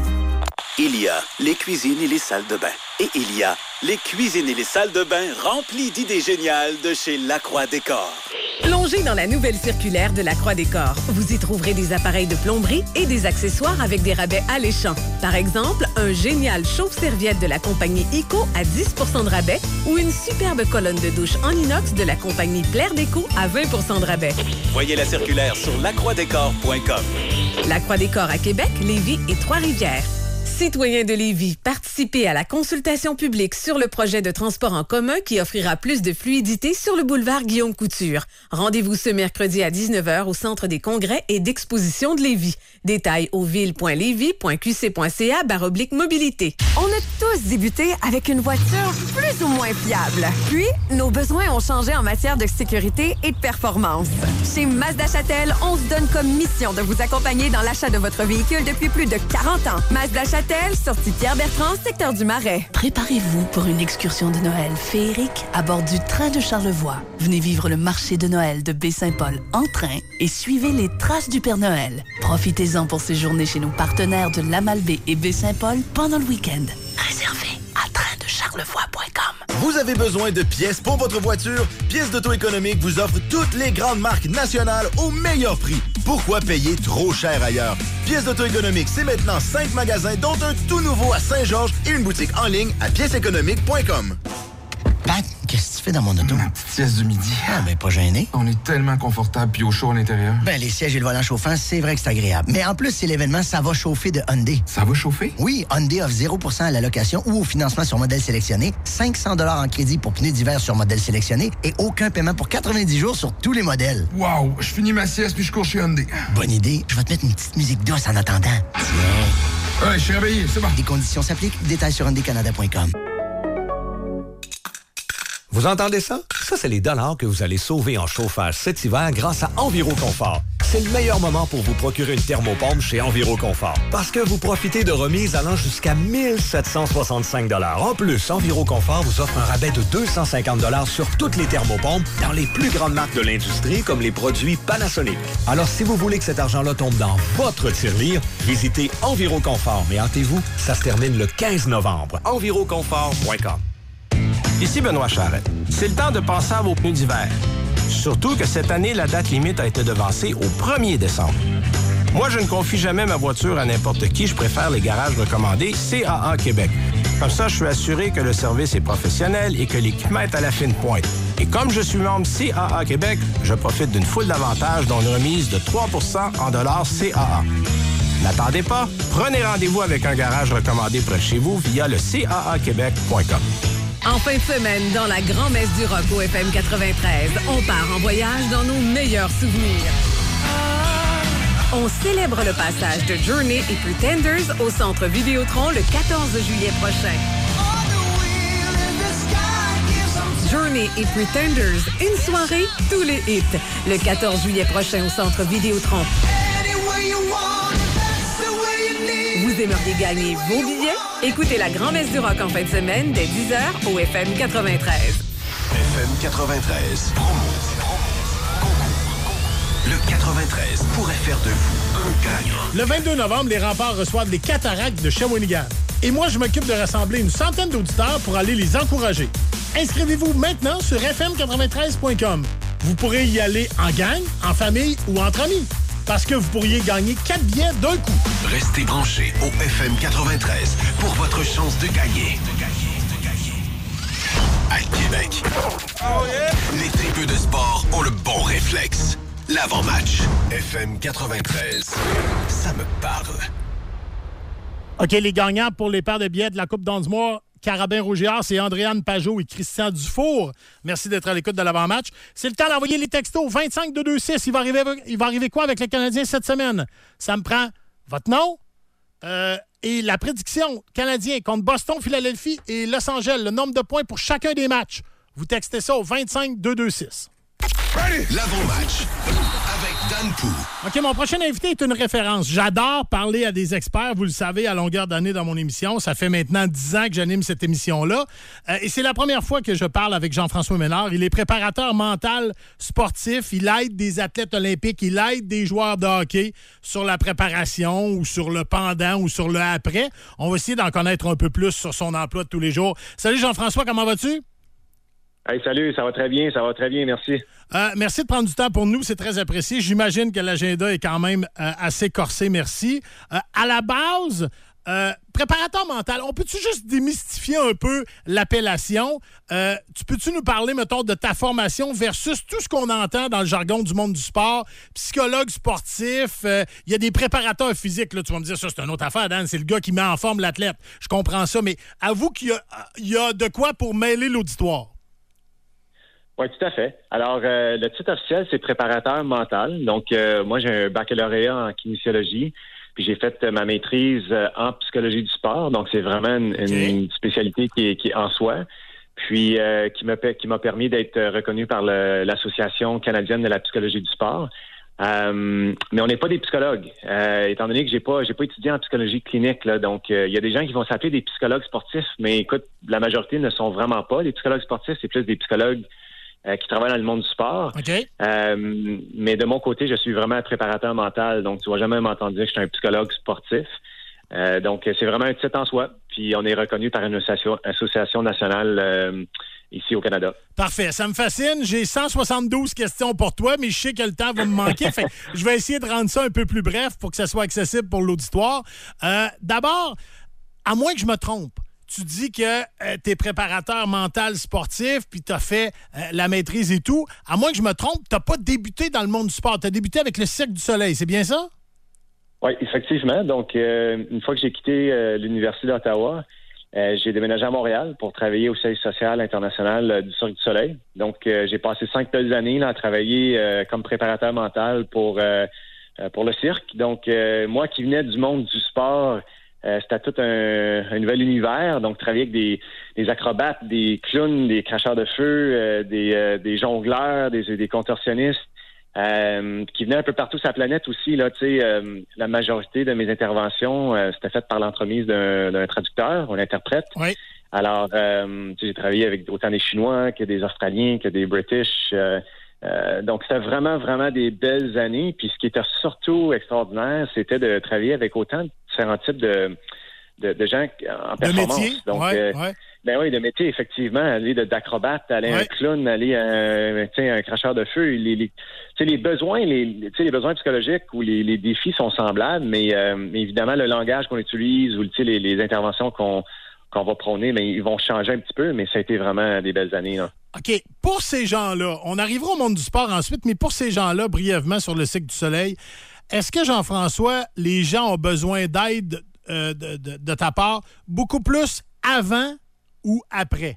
Il y a les cuisines et les salles de bain. Et il y a les cuisines et les salles de bain remplies d'idées géniales de chez Lacroix Décor. Plongez dans la nouvelle circulaire de Lacroix Décor. Vous y trouverez des appareils de plomberie et des accessoires avec des rabais alléchants. Par exemple, un génial chauffe-serviette de la compagnie ICO à dix pour cent de rabais ou une superbe colonne de douche en inox de la compagnie Plaire Déco à vingt pour cent de rabais. Voyez la circulaire sur lacroix décor point com. Lacroix Décor à Québec, Lévis et Trois-Rivières. Citoyens de Lévis, participez à la consultation publique sur le projet de transport en commun qui offrira plus de fluidité sur le boulevard Guillaume Couture. Rendez-vous ce mercredi à dix-neuf heures au Centre des congrès et d'exposition de Lévis. Détails au ville point lévis point q c point c a barre oblique mobilité. On a tous débuté avec une voiture plus ou moins fiable. Puis, nos besoins ont changé en matière de sécurité et de performance. Chez Mazda Châtel, on se donne comme mission de vous accompagner dans l'achat de votre véhicule depuis plus de quarante ans. Mazda Châtel, sortie Pierre-Bertrand, secteur du Marais. Préparez-vous pour une excursion de Noël féerique à bord du train de Charlevoix. Venez vivre le marché de Noël de Baie-Saint-Paul en train et suivez les traces du Père Noël. Profitez-en pour séjourner chez nos partenaires de Lamalbaie et Baie-Saint-Paul pendant le week-end. Réservé à train de charlevoix point com. Vous avez besoin de pièces pour votre voiture? Pièces d'Auto Économique vous offre toutes les grandes marques nationales au meilleur prix. Pourquoi payer trop cher ailleurs? Pièces d'Auto Économique, c'est maintenant cinq magasins, dont un tout nouveau à Saint-Georges et une boutique en ligne à pièces économiques point com. Pat, qu'est-ce que tu fais dans mon auto? Ma petite sieste du midi. Ah, ben pas gêné. On est tellement confortable puis au chaud à l'intérieur. Ben, les sièges et le volant chauffant, c'est vrai que c'est agréable. Mais en plus, c'est l'événement Ça va chauffer de Hyundai. Ça va chauffer? Oui, Hyundai offre zéro pour cent à la location ou au financement sur modèle sélectionné, cinq cents dollars en crédit pour pneus d'hiver sur modèle sélectionné et aucun paiement pour quatre-vingt-dix jours sur tous les modèles. Wow, je finis ma sieste puis je cours chez Hyundai. Bonne idée. Je vais te mettre une petite musique douce en attendant. Tiens. Ouais, je suis réveillé, c'est bon. Des conditions s'appliquent. Détails sur hyundai canada point com. Vous entendez ça? Ça, c'est les dollars que vous allez sauver en chauffage cet hiver grâce à EnviroConfort. C'est le meilleur moment pour vous procurer une thermopompe chez EnviroConfort. Parce que vous profitez de remises allant jusqu'à mille sept cent soixante-cinq dollars. En plus, EnviroConfort vous offre un rabais de deux cent cinquante dollars sur toutes les thermopompes dans les plus grandes marques de l'industrie, comme les produits Panasonic. Alors, si vous voulez que cet argent-là tombe dans votre tirelire, visitez EnviroConfort. Mais hâtez-vous, ça se termine le quinze novembre. enviroconfort point com. Ici Benoît Charette. C'est le temps de penser à vos pneus d'hiver. Surtout que cette année, la date limite a été devancée au premier décembre. Moi, je ne confie jamais ma voiture à n'importe qui. Je préfère les garages recommandés C A A Québec. Comme ça, je suis assuré que le service est professionnel et que l'équipement est à la fine pointe. Et comme je suis membre C A A Québec, je profite d'une foule d'avantages, dont une remise de trois pour cent en dollars C A A. N'attendez pas, prenez rendez-vous avec un garage recommandé près de chez vous via le c a a québec point com. En fin de semaine, dans la grand-messe du rock au F M quatre-vingt-treize, on part en voyage dans nos meilleurs souvenirs. On célèbre le passage de Journey et Pretenders au Centre Vidéotron le quatorze juillet prochain. Journey et Pretenders, une soirée, tous les hits. Le quatorze juillet prochain au Centre Vidéotron. Vous aimeriez gagner vos billets? Écoutez la grand-messe du rock en fin de semaine dès dix heures au F M quatre-vingt-treize. F M quatre-vingt-treize, promo, concours. Le quatre-vingt-treize pourrait faire de vous un gagnant. Le vingt-deux novembre, les Remparts reçoivent les Cataractes de Shawinigan. Et moi, je m'occupe de rassembler une centaine d'auditeurs pour aller les encourager. Inscrivez-vous maintenant sur f m quatre-vingt-treize point com. Vous pourrez y aller en gang, en famille ou entre amis. Parce que vous pourriez gagner quatre billets d'un coup. Restez branchés au F M quatre-vingt-treize pour votre chance de gagner. À Québec, oh yeah. Les tripeux de sport ont le bon réflexe. L'avant-match. F M quatre-vingt-treize. Ça me parle. OK, les gagnants pour les paires de billets de la Coupe d'Anse-Moi, Carabin Rougiard, c'est Andréane Pajot et Christian Dufour. Merci d'être à l'écoute de l'avant-match. C'est le temps d'envoyer les textos vingt-cinq deux deux six. Il va arriver, il va arriver quoi avec les Canadiens cette semaine? Ça me prend votre nom euh, et la prédiction Canadien contre Boston, Philadelphie et Los Angeles. Le nombre de points pour chacun des matchs. Vous textez ça au vingt-cinq deux deux six. L'avant-match avec Dan Pou. OK, mon prochain invité est une référence. J'adore parler à des experts, vous le savez, à longueur d'année dans mon émission. Ça fait maintenant dix ans que j'anime cette émission-là. Euh, et c'est la première fois que je parle avec Jean-François Ménard. Il est préparateur mental sportif. Il aide des athlètes olympiques. Il aide des joueurs de hockey sur la préparation ou sur le pendant ou sur le après. On va essayer d'en connaître un peu plus sur son emploi de tous les jours. Salut Jean-François, comment vas-tu? Hey, salut, ça va très bien, ça va très bien, merci. Euh, merci de prendre du temps pour nous, c'est très apprécié. J'imagine que l'agenda est quand même euh, assez corsé, merci. Euh, à la base, euh, préparateur mental, on peut-tu juste démystifier un peu l'appellation? Euh, tu peux-tu nous parler, mettons, de ta formation versus tout ce qu'on entend dans le jargon du monde du sport? Psychologue sportif, il euh, y a des préparateurs physiques, là, tu vas me dire, ça c'est une autre affaire, Dan, c'est le gars qui met en forme l'athlète. Je comprends ça, mais avoue qu'il y a, il y a de quoi pour mêler l'auditoire. Oui, tout à fait. Alors, euh, le titre officiel, c'est préparateur mental. Donc, euh, moi, j'ai un baccalauréat en kinésiologie, puis j'ai fait euh, ma maîtrise euh, en psychologie du sport. Donc, c'est vraiment une, okay. une spécialité qui est, qui est en soi, puis euh, qui m'a qui m'a permis d'être reconnu par le, l'Association canadienne de la psychologie du sport. Euh, mais on n'est pas des psychologues, euh, étant donné que j'ai pas j'ai pas étudié en psychologie clinique, là. Donc, il euh, y a des gens qui vont s'appeler des psychologues sportifs, mais écoute, la majorité ne sont vraiment pas. Les psychologues sportifs, c'est plus des psychologues Euh, qui travaillent dans le monde du sport. Okay. Euh, mais de mon côté, je suis vraiment un préparateur mental, donc tu vas jamais m'entendre dire que je suis un psychologue sportif. Euh, donc, c'est vraiment un titre en soi. Puis, on est reconnu par une association, association nationale euh, ici au Canada. Parfait. Ça me fascine. J'ai cent soixante-douze questions pour toi, mais je sais que le temps va me manquer. Fait, je vais essayer de rendre ça un peu plus bref pour que ça soit accessible pour l'auditoire. Euh, d'abord, à moins que je me trompe, tu dis que euh, tu es préparateur mental sportif, puis tu as fait euh, la maîtrise et tout. À moins que je me trompe, tu n'as pas débuté dans le monde du sport. Tu as débuté avec le Cirque du Soleil, c'est bien ça? Oui, effectivement. Donc, euh, une fois que j'ai quitté euh, l'Université d'Ottawa, euh, j'ai déménagé à Montréal pour travailler au Service social international euh, du Cirque du Soleil. Donc, euh, j'ai passé cinq belles années là, à travailler euh, comme préparateur mental pour, euh, euh, pour le cirque. Donc, euh, moi qui venais du monde du sport, Euh, c'était tout un, un nouvel univers, donc travailler avec des, des acrobates, des clowns, des cracheurs de feu, euh, des, euh, des jongleurs, des, des contorsionnistes, euh, qui venaient un peu partout sur la planète aussi. Là, tu sais, euh, la majorité de mes interventions, euh, c'était fait par l'entremise d'un, d'un traducteur, un interprète. Oui. Alors, euh, tu sais, j'ai travaillé avec autant des Chinois que des Australiens, que des British. Euh, euh, donc, c'était vraiment, vraiment des belles années. Puis, ce qui était surtout extraordinaire, c'était de travailler avec autant de différents types de, de, de gens en performance. De métier? Donc, ouais, euh, ouais. Ben oui, de métier, effectivement. Aller de, d'acrobate, aller ouais. un clown, aller un, un cracheur de feu. Les, les, les besoins, les, les besoins psychologiques ou les, les défis sont semblables, mais, euh, mais évidemment, le langage qu'on utilise ou les, les interventions qu'on, qu'on va prôner, mais ils vont changer un petit peu, mais ça a été vraiment des belles années, là. OK. Pour ces gens-là, on arrivera au monde du sport ensuite, mais pour ces gens-là, brièvement, sur le Cirque du Soleil, est-ce que, Jean-François, les gens ont besoin d'aide euh, de, de, de ta part beaucoup plus avant ou après?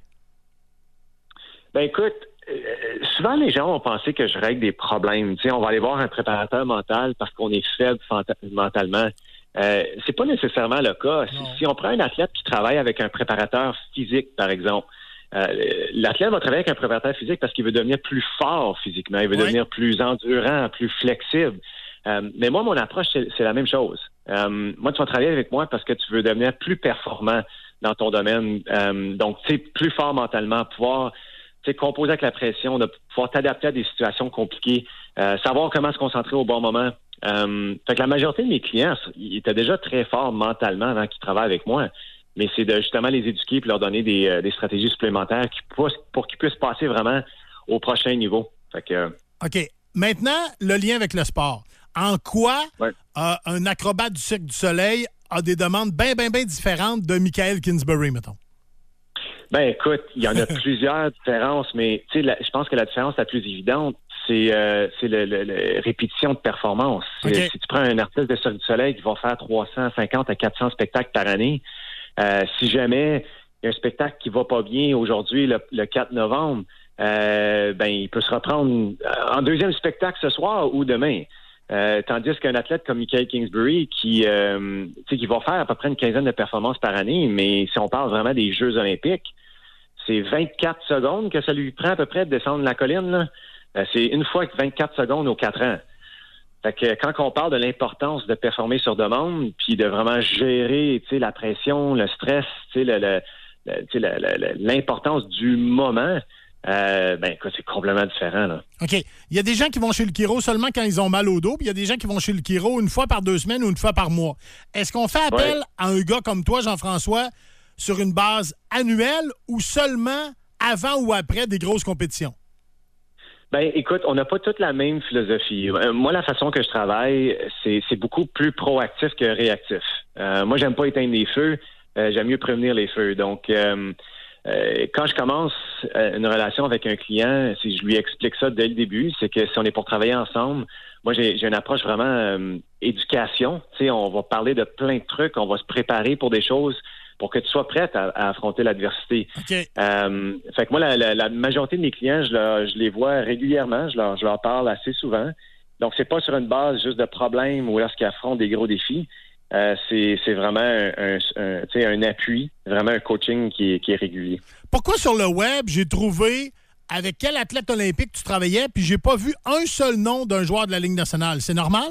Ben écoute, euh, souvent les gens vont penser que je règle des problèmes. Tu sais, on va aller voir un préparateur mental parce qu'on est faible fanta- mentalement. Euh, c'est pas nécessairement le cas. Si, si on prend un athlète qui travaille avec un préparateur physique, par exemple, euh, l'athlète va travailler avec un préparateur physique parce qu'il veut devenir plus fort physiquement, il veut oui. devenir plus endurant, plus flexible. Euh, mais moi, mon approche, c'est, c'est la même chose. Euh, moi, tu vas travailler avec moi parce que tu veux devenir plus performant dans ton domaine. Euh, donc, tu sais, plus fort mentalement, pouvoir tu sais, composer avec la pression, de pouvoir t'adapter à des situations compliquées, euh, savoir comment se concentrer au bon moment. Euh, fait que la majorité de mes clients, ils étaient déjà très forts mentalement avant qu'ils travaillent avec moi. Mais c'est de justement les éduquer et leur donner des, euh, des stratégies supplémentaires qui poussent, pour qu'ils puissent passer vraiment au prochain niveau. Fait que, euh, OK. Maintenant, le lien avec le sport. En quoi ouais. euh, un acrobate du Cirque du Soleil a des demandes bien, bien, bien différentes de Michael Kingsbury, mettons? Ben écoute, il y en a plusieurs différences, mais tu sais, je pense que la différence la plus évidente, c'est euh, c'est le, le, le répétition de performance. Okay. Si tu prends un artiste de Cirque du Soleil qui va faire trois cent cinquante à quatre cents spectacles par année, euh, si jamais il y a un spectacle qui va pas bien aujourd'hui, le, le quatre novembre, euh, ben il peut se reprendre en deuxième spectacle ce soir ou demain. Euh, tandis qu'un athlète comme Michael Kingsbury qui, euh, tu sais, qui va faire à peu près une quinzaine de performances par année, mais si on parle vraiment des Jeux olympiques, c'est vingt-quatre secondes que ça lui prend à peu près de descendre la colline, là. Euh, c'est une fois que vingt-quatre secondes aux quatre ans. Fait que quand on parle de l'importance de performer sur demande, puis de vraiment gérer, tu sais, la pression, le stress, tu sais, le, le, le, tu sais, le, le, l'importance du moment, euh, ben écoute, c'est complètement différent, là. OK. Il y a des gens qui vont chez le chiro seulement quand ils ont mal au dos, puis il y a des gens qui vont chez le chiro une fois par deux semaines ou une fois par mois. Est-ce qu'on fait appel ouais. à un gars comme toi, Jean-François, sur une base annuelle ou seulement avant ou après des grosses compétitions? Ben, écoute, on n'a pas toute la même philosophie. Moi, la façon que je travaille, c'est, c'est beaucoup plus proactif que réactif. Euh, moi, j'aime pas éteindre les feux. Euh, j'aime mieux prévenir les feux. Donc, euh, euh, quand je commence une relation avec un client, si je lui explique ça dès le début, c'est que si on est pour travailler ensemble, moi, j'ai, j'ai une approche vraiment euh, éducation. Tu sais, on va parler de plein de trucs. On va se préparer pour des choses pour que tu sois prête à, à affronter l'adversité. Okay. Euh, fait que moi, la, la, la majorité de mes clients, je, leur, je les vois régulièrement, je leur, je leur parle assez souvent. Donc, c'est pas sur une base juste de problèmes ou lorsqu'ils affrontent des gros défis. Euh, c'est, c'est vraiment un, un, un, tu sais, un appui, vraiment un coaching qui est, qui est régulier. Pourquoi sur le web, j'ai trouvé avec quel athlète olympique tu travaillais, puis j'ai pas vu un seul nom d'un joueur de la Ligue nationale? C'est normal?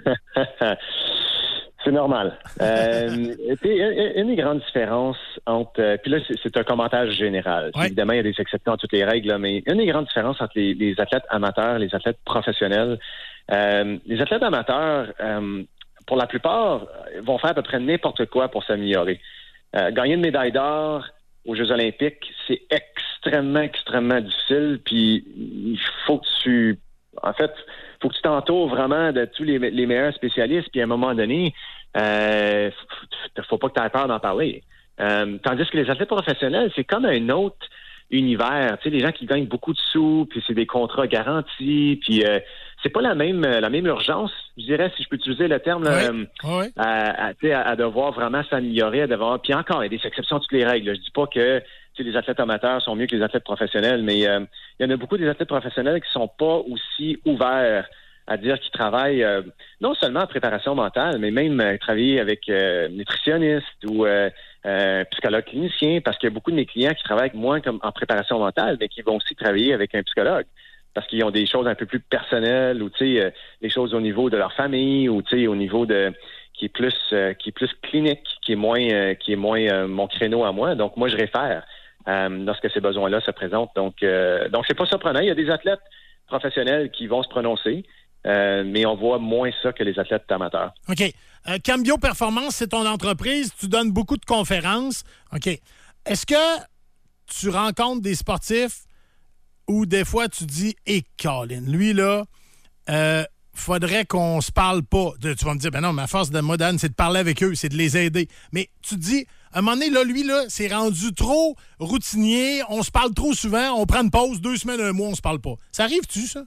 C'est normal. Euh, une, une des grandes différences entre... Euh, puis là, c'est, c'est un commentaire général. Ouais. Évidemment, il y a des exceptions à toutes les règles, là, mais une des grandes différences entre les, les athlètes amateurs, les athlètes professionnels, euh, les athlètes amateurs, euh, pour la plupart, vont faire à peu près n'importe quoi pour s'améliorer. Euh, gagner une médaille d'or aux Jeux olympiques, c'est extrêmement, extrêmement difficile, puis il faut que tu... En fait, il faut que tu t'entoures vraiment de tous les, les meilleurs spécialistes, puis à un moment donné, euh, faut, faut pas que tu aies peur d'en parler. Euh, tandis que les athlètes professionnels, c'est comme un autre univers. Tu sais, les gens qui gagnent beaucoup de sous, puis c'est des contrats garantis, puis euh, c'est pas la même la même urgence, je dirais, si je peux utiliser le terme, là, oui. euh, oui. À, à, à, à devoir vraiment s'améliorer, à devoir. Puis encore, il y a des exceptions à toutes les règles. Là. Je dis pas que les athlètes amateurs sont mieux que les athlètes professionnels, mais euh, il y en a beaucoup des athlètes professionnels qui sont pas aussi ouverts à dire qu'ils travaillent euh, non seulement en préparation mentale, mais même euh, travailler avec euh, nutritionniste ou euh, euh, psychologue clinicien, parce qu'il y a beaucoup de mes clients qui travaillent avec moi comme en préparation mentale, mais qui vont aussi travailler avec un psychologue, parce qu'ils ont des choses un peu plus personnelles ou tu sais euh, des choses au niveau de leur famille ou tu sais au niveau de qui est plus euh, qui est plus clinique, qui est moins euh, qui est moins euh, mon créneau à moi. Donc moi je réfère euh, lorsque ces besoins-là se présentent. Donc euh, donc c'est pas surprenant. Il y a des athlètes professionnels qui vont se prononcer. Euh, mais on voit moins ça que les athlètes amateurs. OK. Euh, Cambio Performance, c'est ton entreprise. Tu donnes beaucoup de conférences. OK. Est-ce que tu rencontres des sportifs où des fois tu dis « Hé, Colin, lui, là, euh, faudrait qu'on se parle pas. » Tu vas me dire « Ben non, ma force de moderne, c'est de parler avec eux, c'est de les aider. » Mais tu te dis, à un moment donné, là, lui, là, c'est rendu trop routinier, on se parle trop souvent, on prend une pause, deux semaines, un mois, on se parle pas. Ça arrive-tu, ça?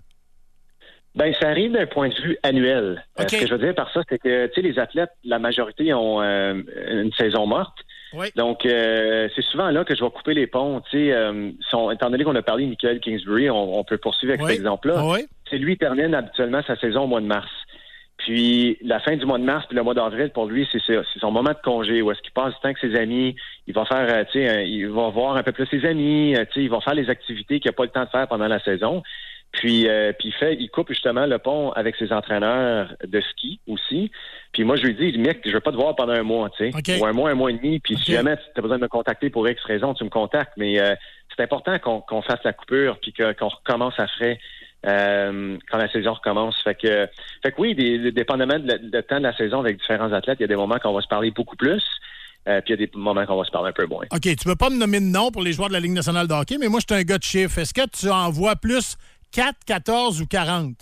Ben, ça arrive d'un point de vue annuel. Okay. Euh, ce que je veux dire par ça, c'est que, tu sais, les athlètes, la majorité ont euh, une saison morte. Oui. Donc, euh, c'est souvent là que je vais couper les ponts. Tu sais, euh, son, étant donné qu'on a parlé de Michael Kingsbury, on, on peut poursuivre avec oui. cet exemple-là. Oui. C'est lui qui termine habituellement sa saison au mois de mars. Puis, la fin du mois de mars puis le mois d'avril, pour lui, c'est, c'est, c'est son moment de congé où est-ce qu'il passe du temps avec ses amis. Il va faire, euh, tu sais, euh, il va voir un peu plus ses amis. Euh, tu sais, il va faire les activités qu'il n'a pas le temps de faire pendant la saison. Puis, euh, puis il fait, il coupe justement le pont avec ses entraîneurs de ski aussi. Puis moi, je lui dis, mec, je veux pas te voir pendant un mois, tu sais, okay. ou un mois, un mois et demi. Puis okay. si jamais tu as besoin de me contacter pour X raison, tu me contactes. Mais euh, c'est important qu'on, qu'on fasse la coupure puis que, qu'on recommence à frais euh, quand la saison recommence. Fait que, fait que oui, des, dépendamment de, de temps de la saison avec différents athlètes, il y a des moments qu'on va se parler beaucoup plus. Euh, puis il y a des moments qu'on va se parler un peu moins. OK, tu ne peux pas me nommer de nom pour les joueurs de la Ligue nationale de hockey, mais moi, je suis un gars de chiffres. Est-ce que tu en vois plus quatre, quatorze ou quarante?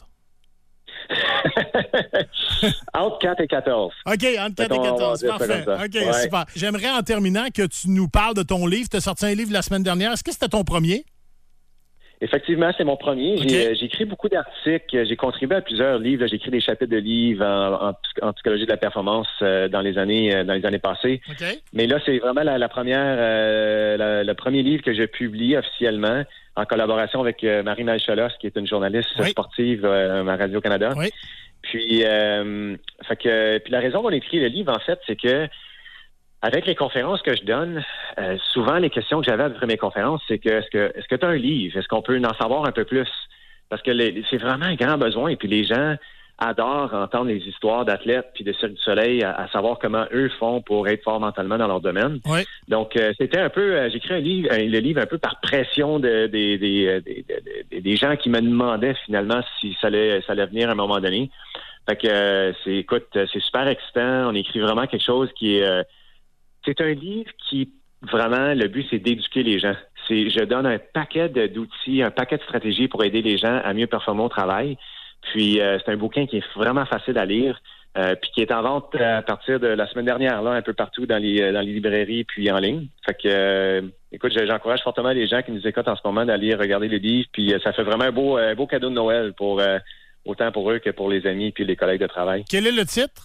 Entre quatre et quatorze. OK, entre quatre et quatorze. Parfait. OK, ouais. Super. J'aimerais en terminant que tu nous parles de ton livre. Tu as sorti un livre la semaine dernière. Est-ce que c'était ton premier? Effectivement, c'est mon premier. Okay. J'ai, j'ai écrit beaucoup d'articles. J'ai contribué à plusieurs livres. J'ai écrit des chapitres de livres en, en, en psychologie de la performance euh, dans les années euh, dans les années passées. Okay. Mais là, c'est vraiment la, la première, euh, la, le premier livre que j'ai publié officiellement en collaboration avec euh, Marie-Maëlle Cholos, qui est une journaliste oui. sportive euh, à Radio-Canada. Oui. Puis, euh, fait que, puis la raison qu'on a écrit le livre, en fait, c'est que avec les conférences que je donne, euh, souvent les questions que j'avais après mes conférences, c'est que est-ce que est-ce que tu as un livre? Est-ce qu'on peut en savoir un peu plus? parce que les, c'est vraiment un grand besoin. Et puis les gens adorent entendre les histoires d'athlètes puis de Cirque du Soleil, à, à savoir comment eux font pour être forts mentalement dans leur domaine. Oui. Donc, euh, c'était un peu... Euh, j'ai écrit un livre, un, le livre un peu par pression de, de, de, de, de, de, des gens qui me demandaient finalement si ça allait, ça allait venir à un moment donné. Fait que, euh, c'est, écoute, c'est super excitant. On écrit vraiment quelque chose qui est... Euh, c'est un livre qui, vraiment, le but, c'est d'éduquer les gens. C'est, je donne un paquet de, d'outils, un paquet de stratégies pour aider les gens à mieux performer au travail. Puis euh, c'est un bouquin qui est vraiment facile à lire, euh, puis qui est en vente à partir de la semaine dernière, là, un peu partout dans les dans les librairies puis en ligne. Fait que, euh, écoute, j'encourage fortement les gens qui nous écoutent en ce moment d'aller regarder le livre, puis euh, ça fait vraiment un beau un beau cadeau de Noël pour euh, autant pour eux que pour les amis puis les collègues de travail. Quel est le titre?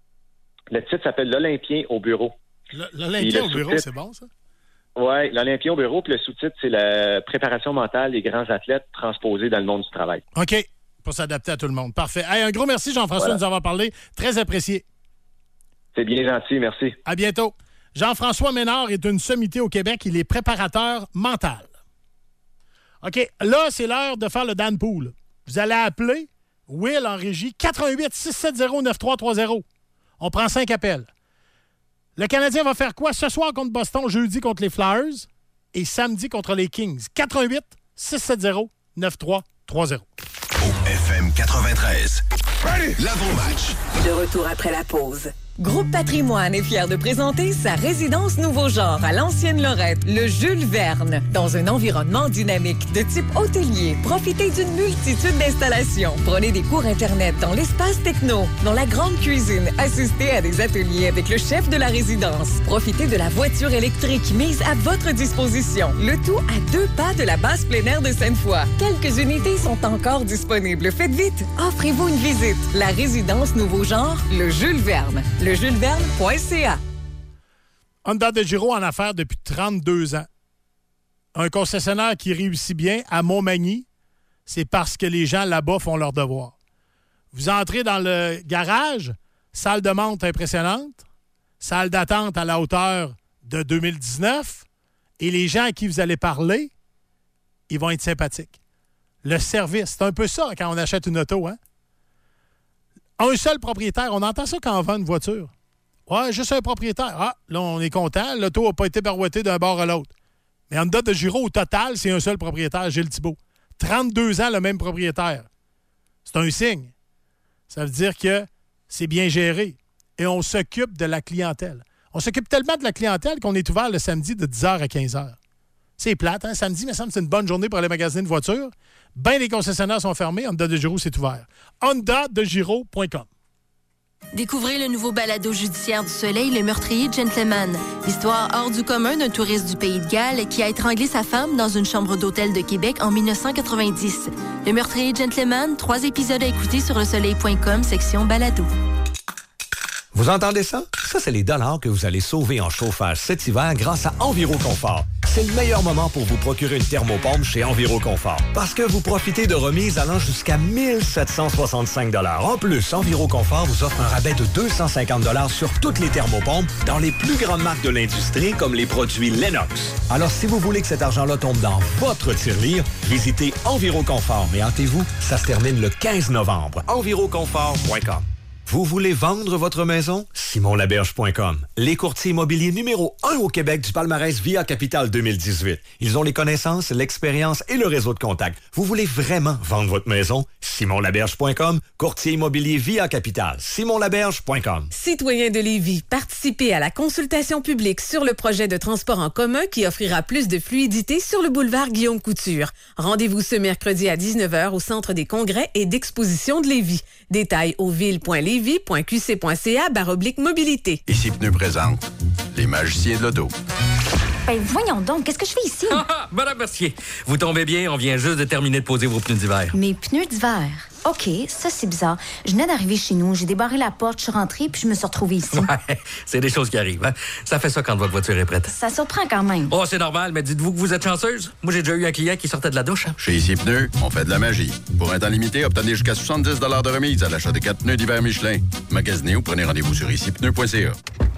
Le titre s'appelle L'Olympien au bureau. L'Olympien au bureau, c'est bon, ça? Oui, l'Olympien au bureau, puis le sous-titre, c'est la préparation mentale des grands athlètes transposés dans le monde du travail. OK. Pour s'adapter à tout le monde. Parfait. Hey, un gros merci, Jean-François, voilà. de nous avoir parlé. Très apprécié. C'est bien gentil, merci. À bientôt. Jean-François Ménard est une sommité au Québec. Il est préparateur mental. OK, là, c'est l'heure de faire le Dan Pool. Vous allez appeler Will en régie quatre un huit six sept zéro neuf trois trois zéro. On prend cinq appels. Le Canadien va faire quoi ce soir contre Boston, jeudi contre les Flyers et samedi contre les Kings? quatre un huit six sept zéro neuf trois trois zéro. F M quatre-vingt-treize. L'avant-match. De retour après la pause. Groupe Patrimoine est fier de présenter sa résidence nouveau genre à l'ancienne Lorette, le Jules Verne. Dans un environnement dynamique de type hôtelier, profitez d'une multitude d'installations. Prenez des cours Internet dans l'espace techno, dans la grande cuisine, assistez à des ateliers avec le chef de la résidence. Profitez de la voiture électrique mise à votre disposition. Le tout à deux pas de la base plein air de Sainte-Foy. Quelques unités sont encore disponibles. Faites vite, offrez-vous une visite. La résidence nouveau genre, le Jules Verne. Le jules verne point c a. Honda de Giro en affaires depuis trente-deux ans. Un concessionnaire qui réussit bien à Montmagny, c'est parce que les gens là-bas font leur devoir. Vous entrez dans le garage, salle de monte impressionnante, salle d'attente à la hauteur de deux mille dix-neuf, et les gens à qui vous allez parler, ils vont être sympathiques. Le service, c'est un peu ça quand on achète une auto, hein? Un seul propriétaire. On entend ça quand on vend une voiture. Ouais, juste un propriétaire. Ah, là, on est content. L'auto n'a pas été barouettée d'un bord à l'autre. Mais Honda de Giro, au total, c'est un seul propriétaire, Gilles Thibault. trente-deux ans, le même propriétaire. C'est un signe. Ça veut dire que c'est bien géré. Et on s'occupe de la clientèle. On s'occupe tellement de la clientèle qu'on est ouvert le samedi de dix heures à quinze heures. C'est plate, hein? Samedi, il me semble que c'est une bonne journée pour aller magasiner une voiture. Ben, les concessionnaires sont fermés. Honda de Giro, c'est ouvert. honda de giro point com. Découvrez le nouveau balado judiciaire du Soleil, Le meurtrier gentleman. L'histoire hors du commun d'un touriste du Pays de Galles qui a étranglé sa femme dans une chambre d'hôtel de Québec en dix-neuf cent quatre-vingt-dix. Le meurtrier gentleman, trois épisodes à écouter sur le soleil point com, section balado. Vous entendez ça? Ça, c'est les dollars que vous allez sauver en chauffage cet hiver grâce à EnviroConfort. C'est le meilleur moment pour vous procurer une thermopompe chez EnviroConfort. Parce que vous profitez de remises allant jusqu'à mille sept cent soixante-cinq dollars. En plus, EnviroConfort vous offre un rabais de deux cent cinquante dollars sur toutes les thermopompes dans les plus grandes marques de l'industrie comme les produits Lennox. Alors, si vous voulez que cet argent-là tombe dans votre tirelire, visitez EnviroConfort. Mais hâtez-vous, ça se termine le quinze novembre. enviroconfort point com. Vous voulez vendre votre maison? simon laberge point com. Les courtiers immobiliers numéro un au Québec du palmarès Via Capital deux mille dix-huit. Ils ont les connaissances, l'expérience et le réseau de contacts. Vous voulez vraiment vendre votre maison? simon laberge point com. Courtier immobilier Via Capital. simon laberge point com. Citoyens de Lévis, participez à la consultation publique sur le projet de transport en commun qui offrira plus de fluidité sur le boulevard Guillaume Couture. Rendez-vous ce mercredi à dix-neuf heures au Centre des congrès et d'exposition de Lévis. Détails au ville point lévis point q c point c a barre oblique mobilité. Ici Pneu présente les magiciens de l'auto. Ben voyons donc, qu'est-ce que je fais ici? Ah, ah, Madame Mercier, vous tombez bien, on vient juste de terminer de poser vos pneus d'hiver. Mes pneus d'hiver? OK, ça c'est bizarre. Je venais d'arriver chez nous, j'ai débarré la porte, je suis rentrée, puis je me suis retrouvée ici. Ouais, c'est des choses qui arrivent, hein? Ça fait ça quand votre voiture est prête. Ça surprend quand même. Oh, c'est normal, mais dites-vous que vous êtes chanceuse. Moi, j'ai déjà eu un client qui sortait de la douche. Hein? Chez Ici Pneus, on fait de la magie. Pour un temps limité, obtenez jusqu'à soixante-dix dollars de remise à l'achat de quatre pneus d'hiver Michelin. Magasinez ou prenez rendez-vous sur ici pneus point c a. Pat,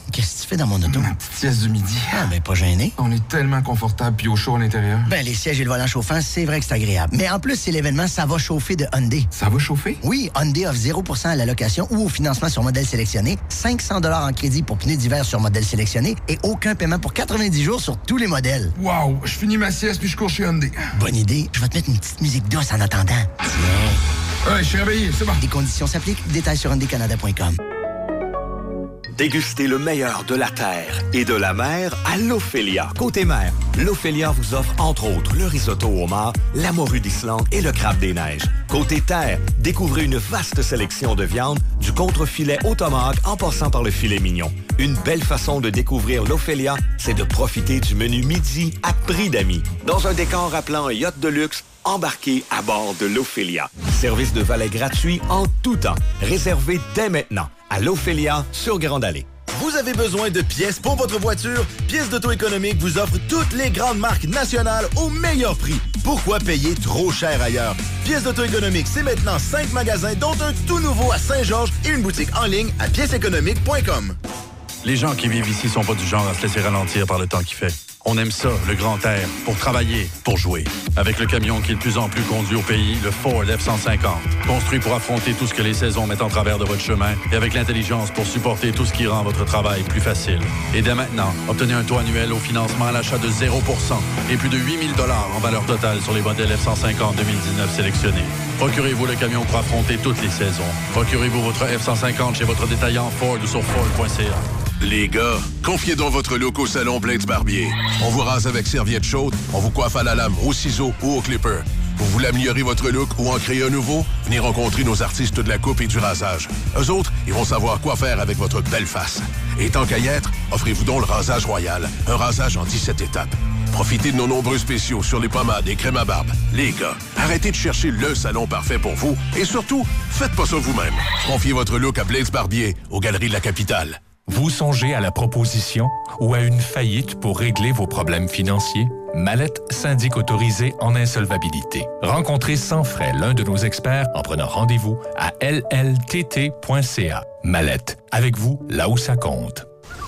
Qu'est-ce que tu fais dans mon auto? Ma petite sieste du midi. Ah, ben pas gêné. On est tellement confortable puis au chaud à l'intérieur. Ben, les sièges et le volant chauffant, c'est vrai que c'est agréable. Mais en plus, c'est l'événement Ça va chauffer de Hyundai. Ça va chauffer? Oui, Hyundai offre zéro pour cent à la location ou au financement sur modèle sélectionné, cinq cents dollars en crédit pour pneus d'hiver sur modèle sélectionné et aucun paiement pour quatre-vingt-dix jours sur tous les modèles. Wow! Je finis ma sieste puis je cours chez Hyundai. Bonne idée. Je vais te mettre une petite musique douce en attendant. Tiens. Ouais, je suis réveillé, c'est bon. Des conditions s'appliquent. Détails sur hyundai canada point com. Dégustez le meilleur de la terre et de la mer à l'Ophélia. Côté mer, l'Ophélia vous offre entre autres le risotto au homard, la morue d'Islande et le crabe des neiges. Côté terre, découvrez une vaste sélection de viande, du contrefilet au tomahawk en passant par le filet mignon. Une belle façon de découvrir l'Ophélia, c'est de profiter du menu midi à prix d'amis. Dans un décor rappelant un yacht de luxe, embarquez à bord de l'Ophélia. Service de valet gratuit en tout temps. Réservé dès maintenant à l'Ophélia sur Grande Allée. Vous avez besoin de pièces pour votre voiture? Pièces d'Auto Économique vous offre toutes les grandes marques nationales au meilleur prix. Pourquoi payer trop cher ailleurs? Pièces d'Auto Économique, c'est maintenant cinq magasins, dont un tout nouveau à Saint-Georges et une boutique en ligne à pièces économiques point com. Les gens qui vivent ici sont pas du genre à se laisser ralentir par le temps qu'il fait. On aime ça, le grand air, pour travailler, pour jouer. Avec le camion qui est de plus en plus conduit au pays, le Ford F cent cinquante. Construit pour affronter tout ce que les saisons mettent en travers de votre chemin et avec l'intelligence pour supporter tout ce qui rend votre travail plus facile. Et dès maintenant, obtenez un taux annuel au financement à l'achat de zéro pour cent et plus de huit mille dollars en valeur totale sur les modèles F cent cinquante deux mille dix-neuf sélectionnés. Procurez-vous le camion pour affronter toutes les saisons. Procurez-vous votre F cent cinquante chez votre détaillant Ford ou sur Ford point C A. Les gars, confiez donc votre look au salon Blades Barbier. On vous rase avec serviette chaude, on vous coiffe à la lame, au ciseau ou au clipper. Vous voulez améliorer votre look ou en créer un nouveau? Venez rencontrer nos artistes de la coupe et du rasage. Eux autres, ils vont savoir quoi faire avec votre belle face. Et tant qu'à y être, offrez-vous donc le rasage royal, un rasage en dix-sept étapes. Profitez de nos nombreux spéciaux sur les pommades et crèmes à barbe. Les gars, arrêtez de chercher le salon parfait pour vous et surtout, faites pas ça vous-même. Confiez votre look à Blades Barbier, aux Galeries de la Capitale. Vous songez à la proposition ou à une faillite pour régler vos problèmes financiers? Mallette, syndic autorisé en insolvabilité. Rencontrez sans frais l'un de nos experts en prenant rendez-vous à l l t t point c a. Mallette, avec vous, là où ça compte.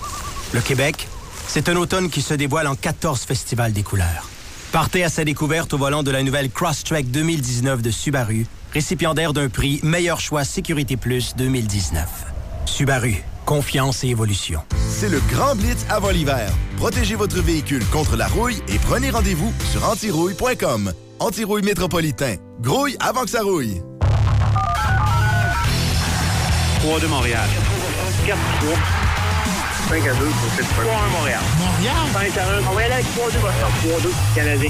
Le Québec, c'est un automne qui se dévoile en quatorze festivals des couleurs. Partez à sa découverte au volant de la nouvelle Crosstrek deux mille dix-neuf de Subaru, récipiendaire d'un prix Meilleur choix Sécurité Plus deux mille dix-neuf. Subaru. Confiance et évolution. C'est le Grand Blitz avant l'hiver. Protégez votre véhicule contre la rouille et prenez rendez-vous sur antirouille point com. Antirouille métropolitain. Grouille avant que ça rouille. trois de Montréal. quatre trois. cinq à deux pour cette fois. trois un Montréal. Montréal? cinq à un. On va y aller avec trois deux Boston. trois deux Canadien.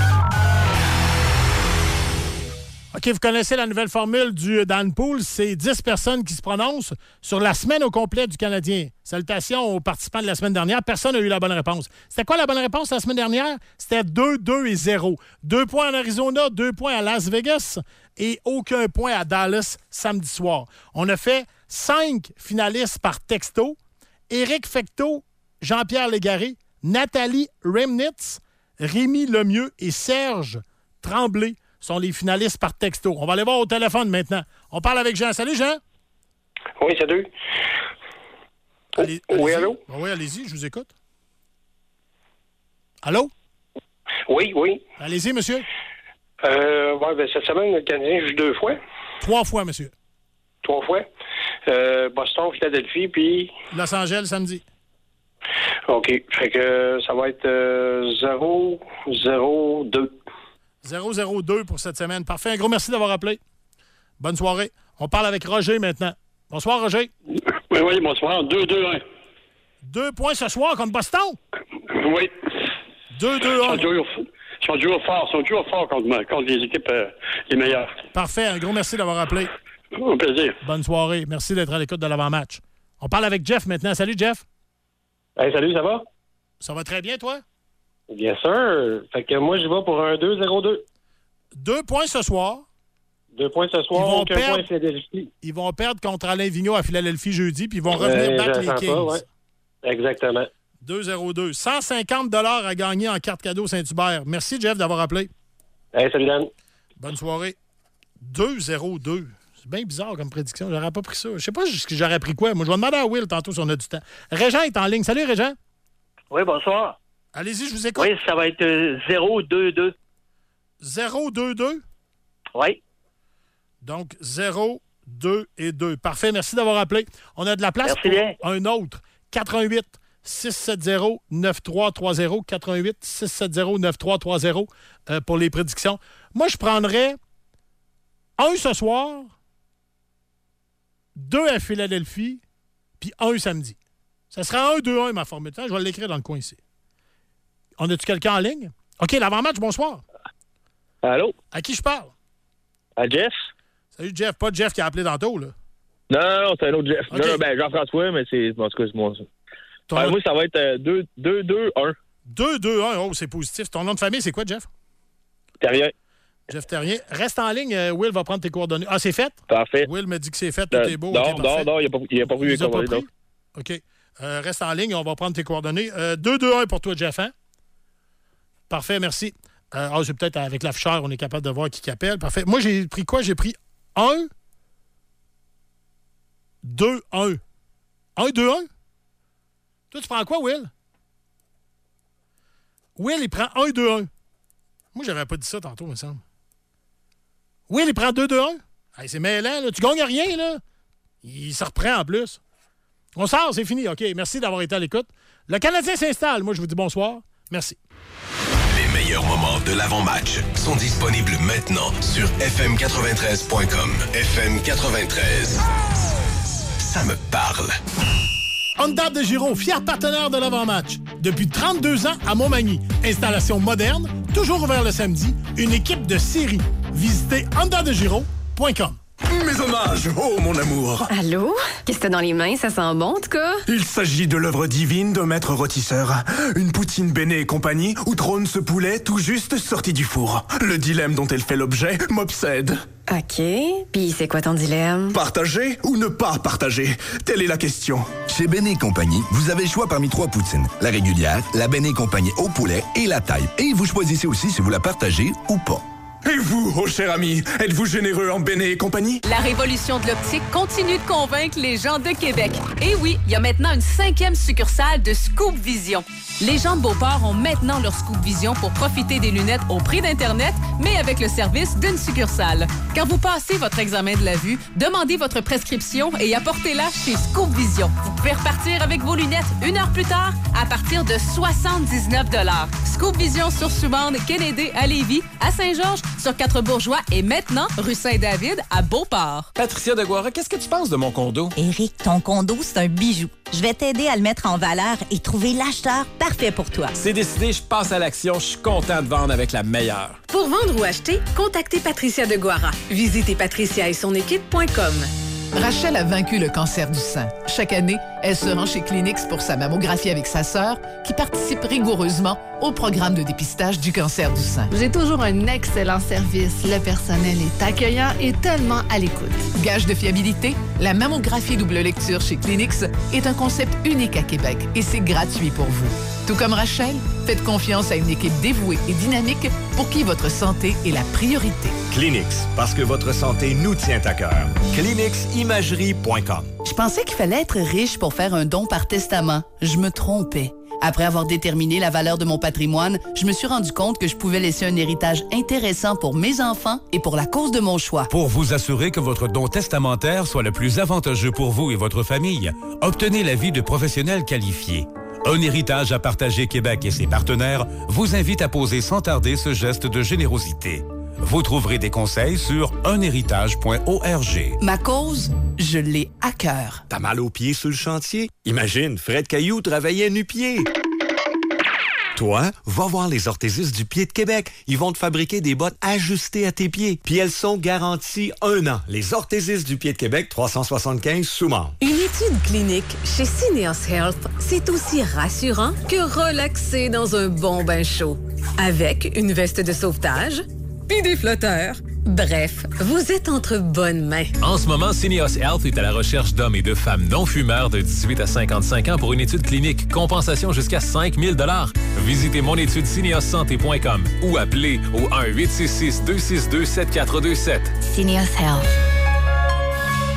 OK, vous connaissez la nouvelle formule du Dan Pool. C'est dix personnes qui se prononcent sur la semaine au complet du Canadien. Salutations aux participants de la semaine dernière. Personne n'a eu la bonne réponse. C'était quoi la bonne réponse la semaine dernière? C'était deux, deux et zéro. Deux points en Arizona, deux points à Las Vegas et aucun point à Dallas samedi soir. On a fait cinq finalistes par texto. Éric Fecteau, Jean-Pierre Légaré, Nathalie Remnitz, Rémi Lemieux et Serge Tremblay sont les finalistes par texto. On va aller voir au téléphone maintenant. On parle avec Jean. Salut, Jean. Oui, salut. Allez, oui, allô? Oui, allez-y, je vous écoute. Allô? Oui, oui. Allez-y, monsieur. Euh, ouais, ben, cette semaine, le Canadien joue deux fois. Trois fois, monsieur. Trois fois. Euh, Boston, Philadelphie, puis... Los Angeles, samedi. OK. Fait que ça va être euh, zéro zéro deux. zéro zéro deux pour cette semaine. Parfait. Un gros merci d'avoir appelé. Bonne soirée. On parle avec Roger maintenant. Bonsoir, Roger. Oui, oui, bonsoir. deux deux un. Deux points ce soir contre Boston? Oui. deux deux un. Ils sont toujours forts. Ils sont toujours forts contre, contre les équipes euh, les meilleures. Parfait. Un gros merci d'avoir appelé. Au plaisir. Bonne soirée. Merci d'être à l'écoute de l'avant-match. On parle avec Jeff maintenant. Salut, Jeff. Hey, salut, ça va? Ça va très bien, toi? Bien sûr. Fait que moi, je vais pour un deux zéro deux. Deux points ce soir. Deux points ce soir, ils vont aucun perdre, point à Philadelphie. Ils vont perdre contre Alain Vigneault à Philadelphie jeudi, puis ils vont revenir euh, battre les Kings. Pas, ouais. Exactement. deux zéro deux. cent cinquante dollars à gagner en carte cadeau Saint-Hubert. Merci, Jeff, d'avoir appelé. Hey, salut, Dan. Bonne soirée. deux zéro deux. C'est bien bizarre comme prédiction. J'aurais pas pris ça. Je sais pas ce que j'aurais pris quoi. Moi, je vais demander à Will tantôt si on a du temps. Régent est en ligne. Salut, Régent. Oui, bonsoir. Allez-y, je vous écoute. Oui, ça va être euh, zéro deux deux. zéro deux deux? Oui. Donc, zéro, deux et deux. Parfait, merci d'avoir appelé. On a de la place Merci pour bien. un autre. quatre un huit, six sept zéro, neuf trois trois zéro. quatre un huit, six sept zéro, neuf trois trois zéro euh, pour les prédictions. Moi, je prendrais un ce soir, deux à Philadelphie, puis un samedi. Ça sera un deux un, ma formule. Je vais l'écrire dans le coin ici. On a-tu quelqu'un en ligne? OK, l'avant-match, bonsoir. Allô? À qui je parle? À Jeff? Salut, Jeff. Pas Jeff qui a appelé tantôt, là. Non, non, non, c'est un autre Jeff. Okay. Non, non, ben Jean-François, mais c'est... En tout cas, c'est moi. Ton Ah, nom... moi, ça va être deux deux un. deux deux un, oh, c'est positif. Ton nom de famille, c'est quoi, Jeff? Terrien. Jeff Terrien. Reste en ligne. euh, Will va prendre tes coordonnées. Ah, c'est fait? Parfait. Will me dit que c'est fait. Tout Euh, est beau. Non, okay, non, non, il n'a pas, il a pas pris les Il les a pas coordonnées. pris? OK. Euh, reste en ligne. On va prendre tes coordonnées. Euh, deux deux un pour toi, Jeff. Hein? Parfait, merci. Euh, ah, c'est peut-être avec l'afficheur, on est capable de voir qui, qui appelle. Parfait. Moi, j'ai pris quoi? J'ai pris un, deux, un. un, deux, un? Toi, tu prends quoi, Will? Will, il prend un, deux, un. Moi, j'avais pas dit ça tantôt, me semble. Will, il prend deux, deux, un. Hey, c'est mêlant, là. Tu gagnes rien, là. Il se reprend en plus. On sort, c'est fini. OK, merci d'avoir été à l'écoute. Le Canadien s'installe. Moi, je vous dis bonsoir. Merci. Les meilleurs moments de l'avant-match sont disponibles maintenant sur F M quatre-vingt-treize point com. F M quatre-vingt-treize. Ça me parle. Honda de Giro, fier partenaire de l'avant-match. Depuis trente-deux ans à Montmagny. Installation moderne, toujours ouvert le samedi. Une équipe de série. Visitez honda de giro point com. Mes hommages, oh mon amour. Allô? Qu'est-ce que t'as dans les mains? Ça sent bon, en tout cas? Il s'agit de l'œuvre divine d'un maître rôtisseur. Une poutine Béné et compagnie où trône ce poulet tout juste sorti du four. Le dilemme dont elle fait l'objet m'obsède. OK. Puis c'est quoi ton dilemme? Partager ou ne pas partager? Telle est la question. Chez Béné et compagnie, vous avez le choix parmi trois poutines. La régulière, la Béné et compagnie au poulet et la taille. Et vous choisissez aussi si vous la partagez ou pas. Et vous, oh cher ami, êtes-vous généreux en Béné et compagnie? La révolution de l'optique continue de convaincre les gens de Québec. Et oui, il y a maintenant une cinquième succursale de Scoop Vision. Les gens de Beauport ont maintenant leur Scoop Vision pour profiter des lunettes au prix d'Internet, mais avec le service d'une succursale. Quand vous passez votre examen de la vue, demandez votre prescription et apportez-la chez Scoop Vision. Vous pouvez repartir avec vos lunettes une heure plus tard à partir de soixante-dix-neuf dollars. Scoop Vision sur Soubande, Kennedy, à Lévis, à Saint-Georges, sur Quatre-Bourgeois et maintenant rue Saint-David à Beauport. Patricia Deguara, qu'est-ce que tu penses de mon condo? Éric, ton condo, c'est un bijou. Je vais t'aider à le mettre en valeur et trouver l'acheteur parfait pour toi. C'est décidé, je passe à l'action. Je suis content de vendre avec la meilleure. Pour vendre ou acheter, contactez Patricia Deguara. Visitez patricia et son équipe point com. Rachel a vaincu le cancer du sein. Chaque année, elle se rend chez Clinix pour sa mammographie avec sa sœur, qui participe rigoureusement au programme de dépistage du cancer du sein. J'ai toujours un excellent service. Le personnel est accueillant et tellement à l'écoute. Gage de fiabilité, la mammographie double lecture chez Clinix est un concept unique à Québec et c'est gratuit pour vous. Tout comme Rachel, faites confiance à une équipe dévouée et dynamique pour qui votre santé est la priorité. Clinix, parce que votre santé nous tient à cœur. Clinix imagerie point com. Je pensais qu'il fallait être riche pour faire un don par testament. Je me trompais. Après avoir déterminé la valeur de mon patrimoine, je me suis rendu compte que je pouvais laisser un héritage intéressant pour mes enfants et pour la cause de mon choix. Pour vous assurer que votre don testamentaire soit le plus avantageux pour vous et votre famille, obtenez l'avis de professionnels qualifiés. Un héritage à partager Québec et ses partenaires vous invite à poser sans tarder ce geste de générosité. Vous trouverez des conseils sur un héritage point org. Ma cause, je l'ai à cœur. T'as mal aux pieds sur le chantier? Imagine, Fred Caillou travaillait nu-pied. Toi, va voir les orthésistes du Pied de Québec. Ils vont te fabriquer des bottes ajustées à tes pieds. Puis elles sont garanties un an. Les orthésistes du Pied de Québec, trois cent soixante-quinze Soumande. Une étude clinique chez Syneos Health, c'est aussi rassurant que relaxer dans un bon bain chaud. Avec une veste de sauvetage puis des flotteurs. Bref, vous êtes entre bonnes mains. En ce moment, Syneos Health est à la recherche d'hommes et de femmes non-fumeurs de dix-huit à cinquante-cinq ans pour une étude clinique. Compensation jusqu'à cinq mille dollars. Visitez monétude syneos santé point com ou appelez au un huit six six deux six deux sept quatre deux sept. Syneos Health.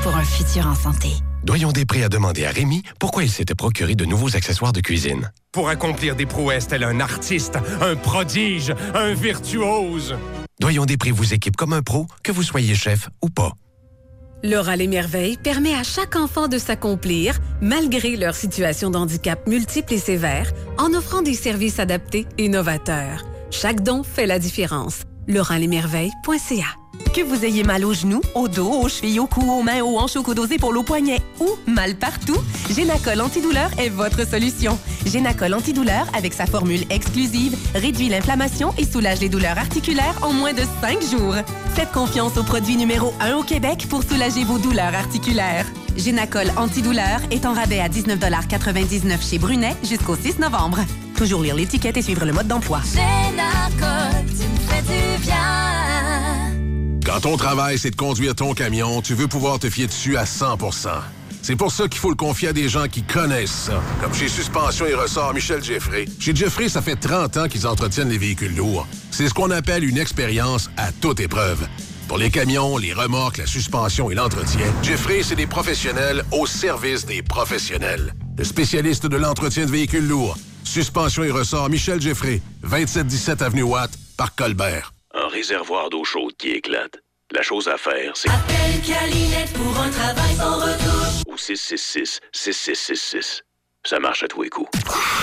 pour un futur en santé. Doyon-Després a demandé à Rémi pourquoi il s'était procuré de nouveaux accessoires de cuisine. Pour accomplir des prouesses tel un artiste, un prodige, un virtuose. Doyon-Després vous équipe comme un pro, que vous soyez chef ou pas. L'Oral et Merveille permet à chaque enfant de s'accomplir, malgré leur situation de handicap multiple et sévère, en offrant des services adaptés et novateurs. Chaque don fait la différence. L'Oral et Merveille point c a. Que vous ayez mal aux genoux, au dos, aux chevilles, au cou, aux mains, aux hanches, aux coudes, aux épaules, aux poignets ou mal partout, Génacol Antidouleur est votre solution. Génacol Antidouleur, avec sa formule exclusive, réduit l'inflammation et soulage les douleurs articulaires en moins de cinq jours. Faites confiance au produit numéro un au Québec pour soulager vos douleurs articulaires. Génacol Antidouleur est en rabais à dix-neuf quatre-vingt-dix-neuf chez Brunet jusqu'au six novembre. Toujours lire l'étiquette et suivre le mode d'emploi. Génacol, tu me fais du bien. Quand ton travail, c'est de conduire ton camion, tu veux pouvoir te fier dessus à cent pour cent. C'est pour ça qu'il faut le confier à des gens qui connaissent ça. Comme chez Suspension et Ressort Michel Jeffrey. Chez Jeffrey, ça fait trente ans qu'ils entretiennent les véhicules lourds. C'est ce qu'on appelle une expérience à toute épreuve. Pour les camions, les remorques, la suspension et l'entretien, Jeffrey, c'est des professionnels au service des professionnels. Le spécialiste de l'entretien de véhicules lourds. Suspension et Ressort Michel Jeffrey, vingt-sept dix-sept avenue Watt, par Colbert. Un réservoir d'eau chaude qui éclate. La chose à faire, c'est... Appelle Calinette pour un travail sans retour. Au six six six, six six six six. Ça marche à tous les coups.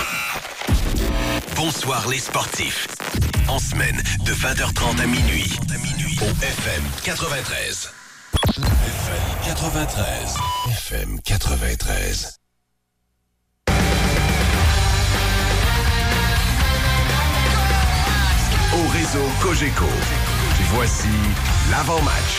Bonsoir les sportifs. En semaine, de vingt heures trente à minuit. À minuit. Au F M quatre-vingt-treize. F M quatre-vingt-treize. F M quatre-vingt-treize. Au réseau Cogeco. Voici l'avant-match.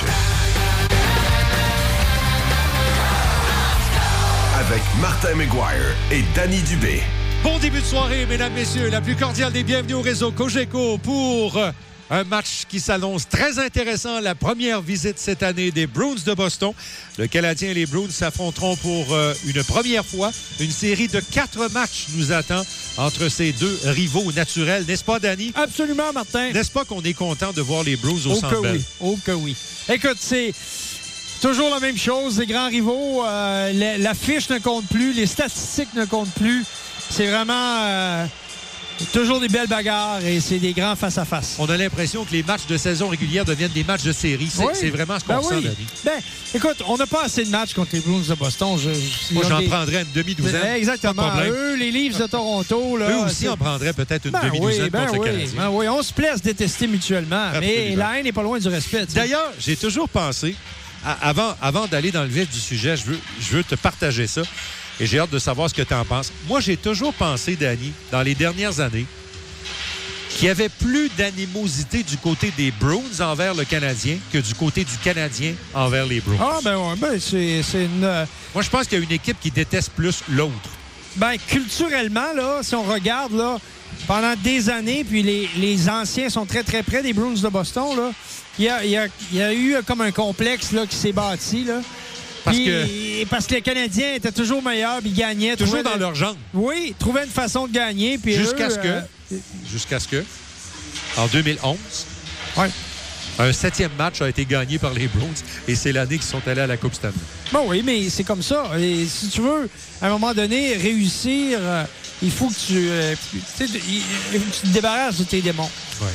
Avec Martin McGuire et Danny Dubé. Bon début de soirée, mesdames, messieurs. La plus cordiale des bienvenus au réseau Cogeco pour un match qui s'annonce très intéressant. La première visite cette année des Bruins de Boston. Le Canadien et les Bruins s'affronteront pour euh, une première fois. Une série de quatre matchs nous attend entre ces deux rivaux naturels. N'est-ce pas, Danny? Absolument, Martin. N'est-ce pas qu'on est content de voir les Bruins au oh Centre Bell? Oui. Oh que oui. Écoute, c'est toujours la même chose. Les grands rivaux, euh, l'affiche ne compte plus, les statistiques ne comptent plus. C'est vraiment euh, toujours des belles bagarres et c'est des grands face-à-face. On a l'impression que les matchs de saison régulière deviennent des matchs de série. C'est oui. vraiment ce qu'on ben sent, oui. Danny. Ben, écoute, on n'a pas assez de matchs contre les Bruins de Boston. Je, je, Moi, j'en des... prendrais une demi-douzaine. Ben, exactement. Eux, les Leafs de Toronto. Là, Eux aussi en prendraient peut-être une ben demi-douzaine oui, ben contre oui, le Canadien. Ben oui, on se plaît à se détester mutuellement. Absolument. Mais la haine n'est pas loin du respect. T'sais. D'ailleurs, j'ai toujours pensé, à, avant, avant d'aller dans le vif du sujet, je veux, je veux te partager ça. Et j'ai hâte de savoir ce que tu en penses. Moi, j'ai toujours pensé, Danny, dans les dernières années, qu'il y avait plus d'animosité du côté des Bruins envers le Canadien que du côté du Canadien envers les Bruins. Ah, ben oui, ben c'est, c'est une... Moi, je pense qu'il y a une équipe qui déteste plus l'autre. Ben, culturellement, là, si on regarde, là, pendant des années, puis les, les anciens sont très, très près des Bruins de Boston, là, il y a, il y a, il y a eu comme un complexe là, qui s'est bâti, là. Parce puis, que... parce que les Canadiens étaient toujours meilleurs, puis ils gagnaient. Toujours dans de... leur jambes. Oui, trouvaient une façon de gagner. Puis jusqu'à eux, ce que, euh... jusqu'à ce que, en deux mille onze, ouais. un septième match a été gagné par les Bruins et c'est l'année qu'ils sont allés à la Coupe Stanley. Bon, oui, mais c'est comme ça. Et si tu veux, à un moment donné, réussir, euh, il faut que tu, euh, tu, tu te débarrasses de tes démons. Ouais.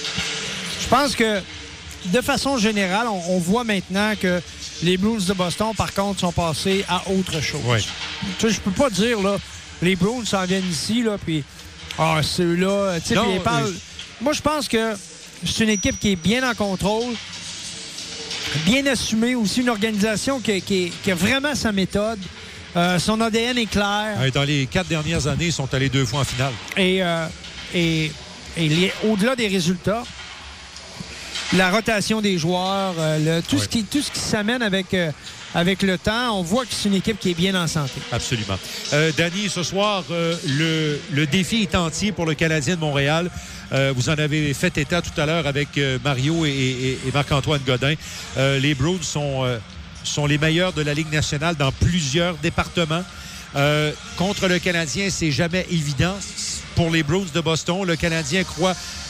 Je pense que, de façon générale, on, on voit maintenant que les Bruins de Boston, par contre, sont passés à autre chose. Ouais. Tu sais, je peux pas dire, là, les Bruins s'en viennent ici, là, puis ah, ceux-là, tu sais, puis ils parlent... euh... Moi, je pense que c'est une équipe qui est bien en contrôle, bien assumée aussi, une organisation qui, qui, qui a vraiment sa méthode. Euh, son A D N est clair. Dans les quatre dernières années, ils sont allés deux fois en finale. Et, euh, et, et les, au-delà des résultats, la rotation des joueurs, euh, le, tout, ouais. ce qui, tout ce qui s'amène avec, euh, avec le temps, on voit que c'est une équipe qui est bien en santé. Absolument. Euh, Danny, ce soir, euh, le, le défi est entier pour le Canadien de Montréal. Euh, vous en avez fait état tout à l'heure avec euh, Mario et, et, et Marc-Antoine Godin. Euh, les Bruins sont, euh, sont les meilleurs de la Ligue nationale dans plusieurs départements. Euh, contre le Canadien, c'est jamais évident. Pour les Bruins de Boston, le Canadien croit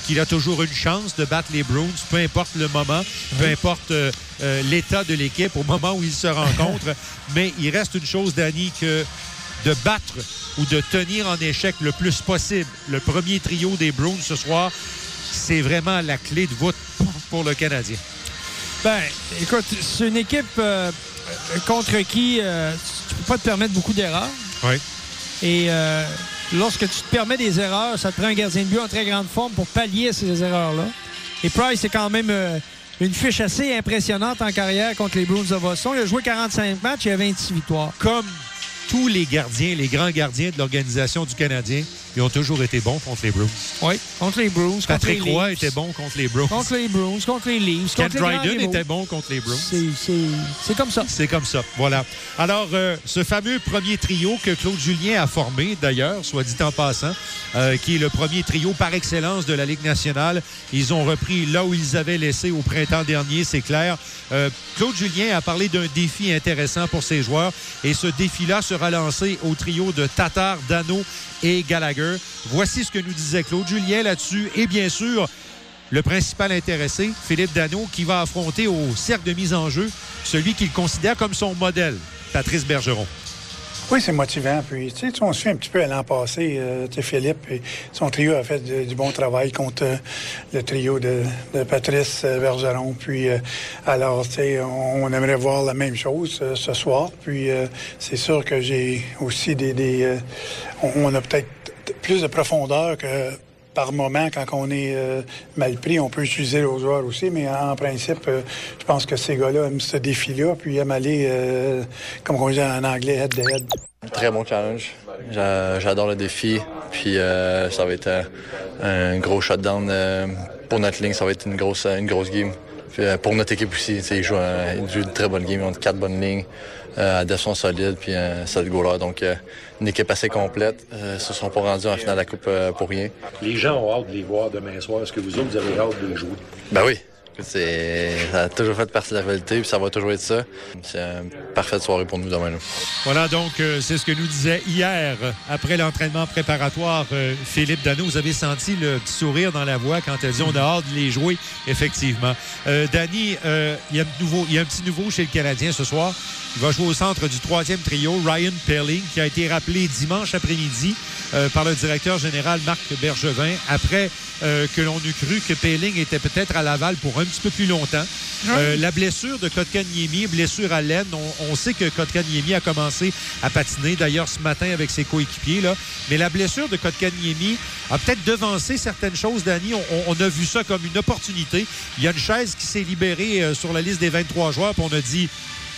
qu'il a toujours une chance de battre les Bruins, peu importe le moment, peu importe euh, euh, l'état de l'équipe au moment où ils se rencontrent. Mais il reste une chose, Danny, que de battre ou de tenir en échec le plus possible le premier trio des Bruins ce soir, c'est vraiment la clé de voûte pour le Canadien. Ben, écoute, c'est une équipe euh, contre qui euh, tu peux pas te permettre beaucoup d'erreurs. Oui. Et euh, lorsque tu te permets des erreurs, ça te prend un gardien de but en très grande forme pour pallier ces erreurs-là. Et Price, c'est quand même euh, une fiche assez impressionnante en carrière contre les Bruins de Boston. Il a joué quarante-cinq matchs et il a vingt-six victoires. Comme tous les gardiens, les grands gardiens de l'organisation du Canadien, ils ont toujours été bons contre les Bruins. Oui, contre les Bruins. Patrick contre les Roy Leafs. était bon contre les Bruins. Contre les Bruins, contre les Leafs. Ken Dryden était bon contre les Bruins. C'est comme ça. C'est comme ça, voilà. Alors, euh, ce fameux premier trio que Claude Julien a formé, d'ailleurs, soit dit en passant, euh, qui est le premier trio par excellence de la Ligue nationale. Ils ont repris là où ils avaient laissé au printemps dernier, c'est clair. Euh, Claude Julien a parlé d'un défi intéressant pour ses joueurs et ce défi-là sera lancé au trio de Tatar, Danault et Gallagher. Voici ce que nous disait Claude Julien là-dessus. Et bien sûr, le principal intéressé, Philippe Danault, qui va affronter au cercle de mise en jeu celui qu'il considère comme son modèle, Patrice Bergeron. Oui, c'est motivant. Puis, tu sais, on se fait un petit peu à l'an passé. Euh, tu sais, Philippe et son trio a fait de, du bon travail contre euh, le trio de, de Patrice euh, Bergeron. Puis, euh, alors, tu sais, on, on aimerait voir la même chose euh, ce soir. Puis, euh, c'est sûr que j'ai aussi des... des euh, on, on a peut-être plus de profondeur que... Par moment, quand on est euh, mal pris, on peut utiliser les joueurs aussi, mais en, en principe, euh, je pense que ces gars-là aiment ce défi-là, puis aiment aller, euh, comme on dit en anglais, head-to-head. Très bon challenge. J'a, j'adore le défi, puis euh, ça va être un, un gros shutdown euh, pour notre ligne, ça va être une grosse, une grosse game. Puis, euh, pour notre équipe aussi, ils jouent, un, ils jouent une très bonne game, ils ont quatre bonnes lignes. Euh, à des sont solides, puis un solide goaler. Donc, euh, une équipe assez complète. Euh, ils se sont pas rendus en finale de la Coupe euh, pour rien. Les gens ont hâte de les voir demain soir. Est-ce que vous autres, vous avez hâte de les jouer? Ben oui. C'est... Ça a toujours fait partie de la réalité, puis ça va toujours être ça. C'est une parfaite soirée pour nous demain. Là. Voilà, donc, euh, c'est ce que nous disait hier, après l'entraînement préparatoire, euh, Philippe Danault. Vous avez senti le petit sourire dans la voix quand elle dit on a hâte de les jouer, effectivement. Euh, Danny, euh, il y a un nouveau, il y a un petit nouveau chez le Canadien ce soir. Il va jouer au centre du troisième trio, Ryan Poehling, qui a été rappelé dimanche après-midi euh, par le directeur général Marc Bergevin, après euh, que l'on eût cru que Poehling était peut-être à Laval pour un petit peu plus longtemps. Euh, la blessure de Kotkaniemi, blessure à l'aine, on, on sait que Kotkaniemi a commencé à patiner, d'ailleurs ce matin avec ses coéquipiers, là. Mais la blessure de Kotkaniemi a peut-être devancé certaines choses, Danny. On, on, on a vu ça comme une opportunité. Il y a une chaise qui s'est libérée euh, sur la liste des vingt-trois joueurs, puis on a dit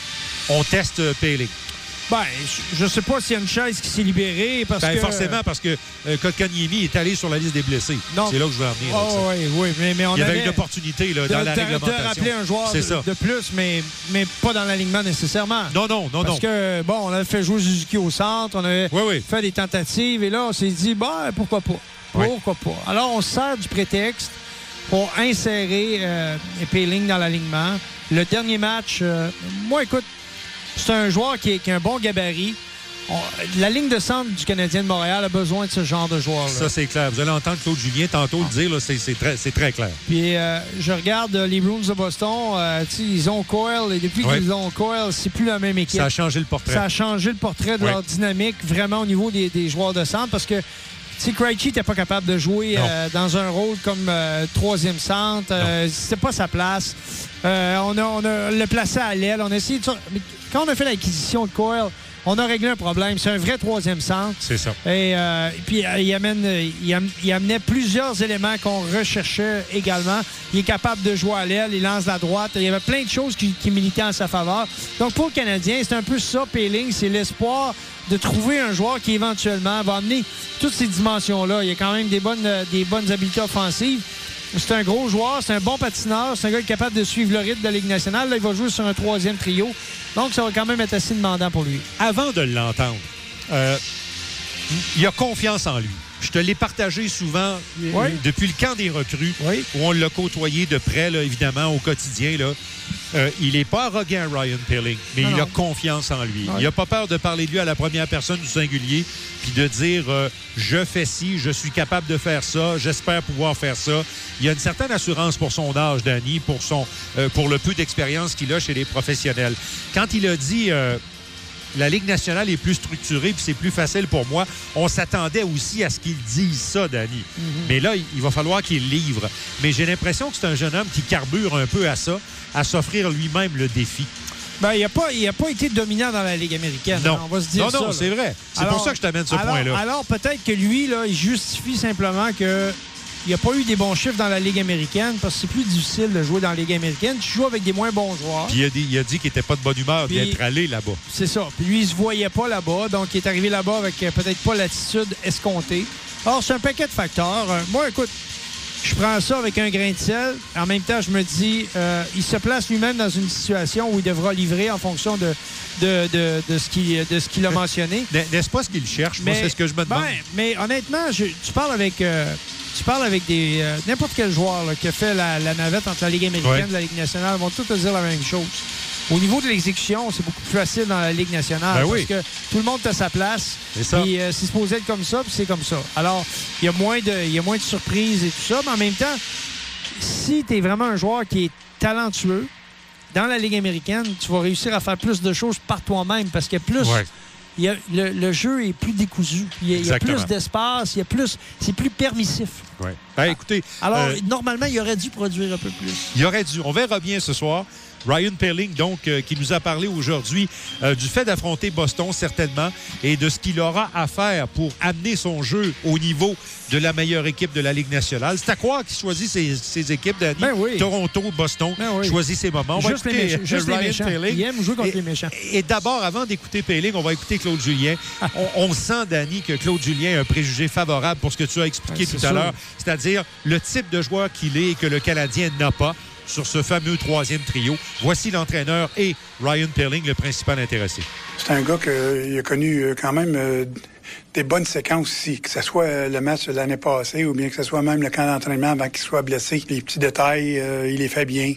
on teste euh, Poehling. Ben, je ne sais pas s'il y a une chaise qui s'est libérée parce ben, que... forcément, parce que euh, Kotkaniemi est allé sur la liste des blessés. Non. C'est là que je veux en venir. Oh, oui, oui, mais, mais on Il y avait, avait une opportunité là, de, dans la de, réglementation. de rappeler un joueur de, ça. de plus, mais, mais pas dans l'alignement nécessairement. Non, non, non, parce non. Parce que, bon, on avait fait jouer Suzuki au centre, on avait oui, oui. fait des tentatives, et là, on s'est dit, ben, pourquoi pas? Pourquoi oui. pas? Alors, on se sert du prétexte pour insérer euh, Poehling dans l'alignement. Le dernier match, euh, moi, écoute, c'est un joueur qui, est, qui a un bon gabarit. On, la ligne de centre du Canadien de Montréal a besoin de ce genre de joueur-là. Ça, c'est clair. Vous allez entendre Claude Julien tantôt le dire. Là, c'est, c'est, très, c'est très clair. Puis, euh, je regarde euh, les Bruins de Boston. Euh, ils ont Coyle. Et depuis oui. qu'ils ont Coyle, c'est plus la même équipe. Ça a changé le portrait. Ça a changé le portrait de oui. leur dynamique, vraiment au niveau des, des joueurs de centre. Parce que si Krejci n'était pas capable de jouer euh, dans un rôle comme euh, troisième centre, euh, c'était pas sa place. Euh, on, a, on a le placé à l'aile. On a essayé de... Quand on a fait l'acquisition de Coyle, on a réglé un problème. C'est un vrai troisième centre. C'est ça. Et euh, puis, euh, il, amène, il, am, il amenait plusieurs éléments qu'on recherchait également. Il est capable de jouer à l'aile, il lance la droite. Il y avait plein de choses qui, qui militaient en sa faveur. Donc, pour le Canadien, c'est un peu ça, Poehling. C'est l'espoir de trouver un joueur qui, éventuellement, va amener toutes ces dimensions-là. Il y a quand même des bonnes, des bonnes habiletés offensives. C'est un gros joueur, c'est un bon patineur, c'est un gars qui est capable de suivre le rythme de la Ligue nationale. Là, il va jouer sur un troisième trio. Donc, ça va quand même être assez demandant pour lui. Avant de l'entendre, euh, il a confiance en lui. je te l'ai partagé souvent oui. depuis le camp des recrues, oui. où on l'a côtoyé de près, là, évidemment, au quotidien. Là. Euh, il n'est pas arrogant, Ryan Poehling, mais non, il non. a confiance en lui. Oui. Il n'a pas peur de parler de lui à la première personne du singulier, puis de dire euh, « je fais ci, je suis capable de faire ça, j'espère pouvoir faire ça ». Il a une certaine assurance pour son âge, Danny, pour, son, euh, pour le peu d'expérience qu'il a chez les professionnels. Quand il a dit euh, « la Ligue nationale est plus structurée, puis c'est plus facile pour moi », on s'attendait aussi à ce qu'il dise ça, Danny. Mm-hmm. Mais là, il va falloir qu'il livre. Mais j'ai l'impression que c'est un jeune homme qui carbure un peu à ça, à s'offrir lui-même le défi. Ben, il n'a pas, pas été dominant dans la Ligue américaine. Non, hein, on va se dire non, ça, non, c'est vrai. C'est alors, pour ça que je t'amène ce alors, point-là. Alors, peut-être que lui, là, il justifie simplement que il n'a pas eu des bons chiffres dans la Ligue américaine parce que c'est plus difficile de jouer dans la Ligue américaine. Tu joues avec des moins bons joueurs. Puis il a dit, il a dit qu'il n'était pas de bonne humeur Puis, d'être allé là-bas. C'est ça. Puis lui, il ne se voyait pas là-bas. Donc, il est arrivé là-bas avec peut-être pas l'attitude escomptée. Alors, c'est un paquet de facteurs. Euh, moi, écoute, je prends ça avec un grain de sel. En même temps, je me dis, euh, il se place lui-même dans une situation où il devra livrer en fonction de, de, de, de ce qu'il de ce qu'il a mentionné. N'est-ce pas ce qu'il cherche? Mais, moi, c'est ce que je me demande. Ben, mais honnêtement, je, tu parles avec... Euh, Tu parles avec des euh, n'importe quel joueur là, qui a fait la, la navette entre la Ligue américaine et ouais. la Ligue nationale, ils vont tous te dire la même chose. Au niveau de l'exécution, c'est beaucoup plus facile dans la Ligue nationale ben parce oui. que tout le monde a sa place. C'est ça. Puis euh, c'est supposé être comme ça, puis c'est comme ça. Alors, il y a moins de il y a moins de surprises et tout ça, mais en même temps, si tu es vraiment un joueur qui est talentueux dans la Ligue américaine, tu vas réussir à faire plus de choses par toi-même parce qu'il y a plus ouais. Il y a, le, le jeu est plus décousu. Il y a, il y a plus d'espace, il y a plus, c'est plus permissif. Ouais. Ben, écoutez, alors, euh, normalement, il aurait dû produire un peu plus. Il aurait dû. On verra bien ce soir. Ryan Poehling, donc, euh, qui nous a parlé aujourd'hui euh, du fait d'affronter Boston, certainement, et de ce qu'il aura à faire pour amener son jeu au niveau de la meilleure équipe de la Ligue nationale. C'est à croire qu'il choisit ses, ses équipes, Danny. Ben oui. Toronto, Boston, ben oui. choisit ses moments. On juste va écouter les méchants. Juste Ryan les méchants. Poehling. Il aime jouer contre et, les méchants. Et d'abord, avant d'écouter Poehling, on va écouter Claude Julien. on, on sent, Danny, que Claude Julien a un préjugé favorable pour ce que tu as expliqué ben, tout à l'heure, c'est-à-dire le type de joueur qu'il est et que le Canadien n'a pas sur ce fameux troisième trio. Voici l'entraîneur et Ryan Poehling, le principal intéressé. C'est un gars qui a connu quand même euh, des bonnes séquences aussi, que ce soit le match de l'année passée ou bien que ce soit même le camp d'entraînement avant qu'il soit blessé. Les petits détails, euh, il les fait bien.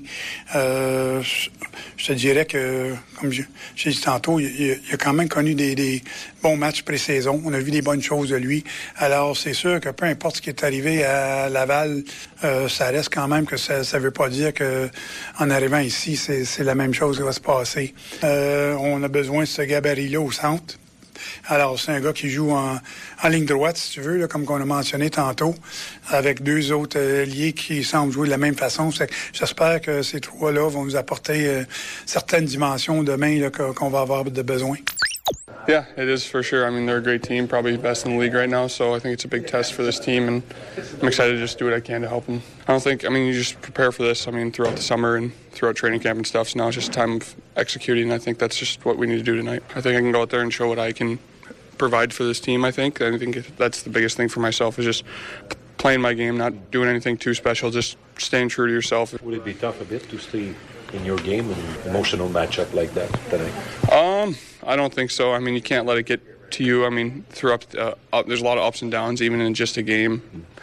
Euh, je te dirais que, comme j'ai dit tantôt, il, il a quand même connu des, des bons matchs pré-saison. On a vu des bonnes choses de lui. Alors, c'est sûr que peu importe ce qui est arrivé à Laval, euh, ça reste quand même que ça ne veut pas dire que en arrivant ici, c'est, c'est la même chose qui va se passer. Euh, on a besoin de ce gabarit-là au centre. Alors, c'est un gars qui joue en, en ligne droite, si tu veux, là, comme on a mentionné tantôt, avec deux autres euh, liés qui semblent jouer de la même façon. C'est que j'espère que ces trois-là vont nous apporter euh, certaines dimensions demain là, qu'on va avoir de besoin. Yeah, it is for sure. I mean, they're a great team, probably the best in the league right now, so I think it's a big test for this team, and I'm excited to just do what I can to help them. I don't think, I mean, you just prepare for this, I mean, throughout the summer and throughout training camp and stuff, so now it's just a time of executing, and I think that's just what we need to do tonight. I think I can go out there and show what I can provide for this team, I think. I think that's the biggest thing for myself is just playing my game, not doing anything too special, just staying true to yourself. Would it be tough a bit to stay in your game in an emotional matchup like that tonight? Um, I don't think so. I mean, you can't let it get to you. I mean, throughout, uh, up, there's a lot of ups and downs, even in just a game.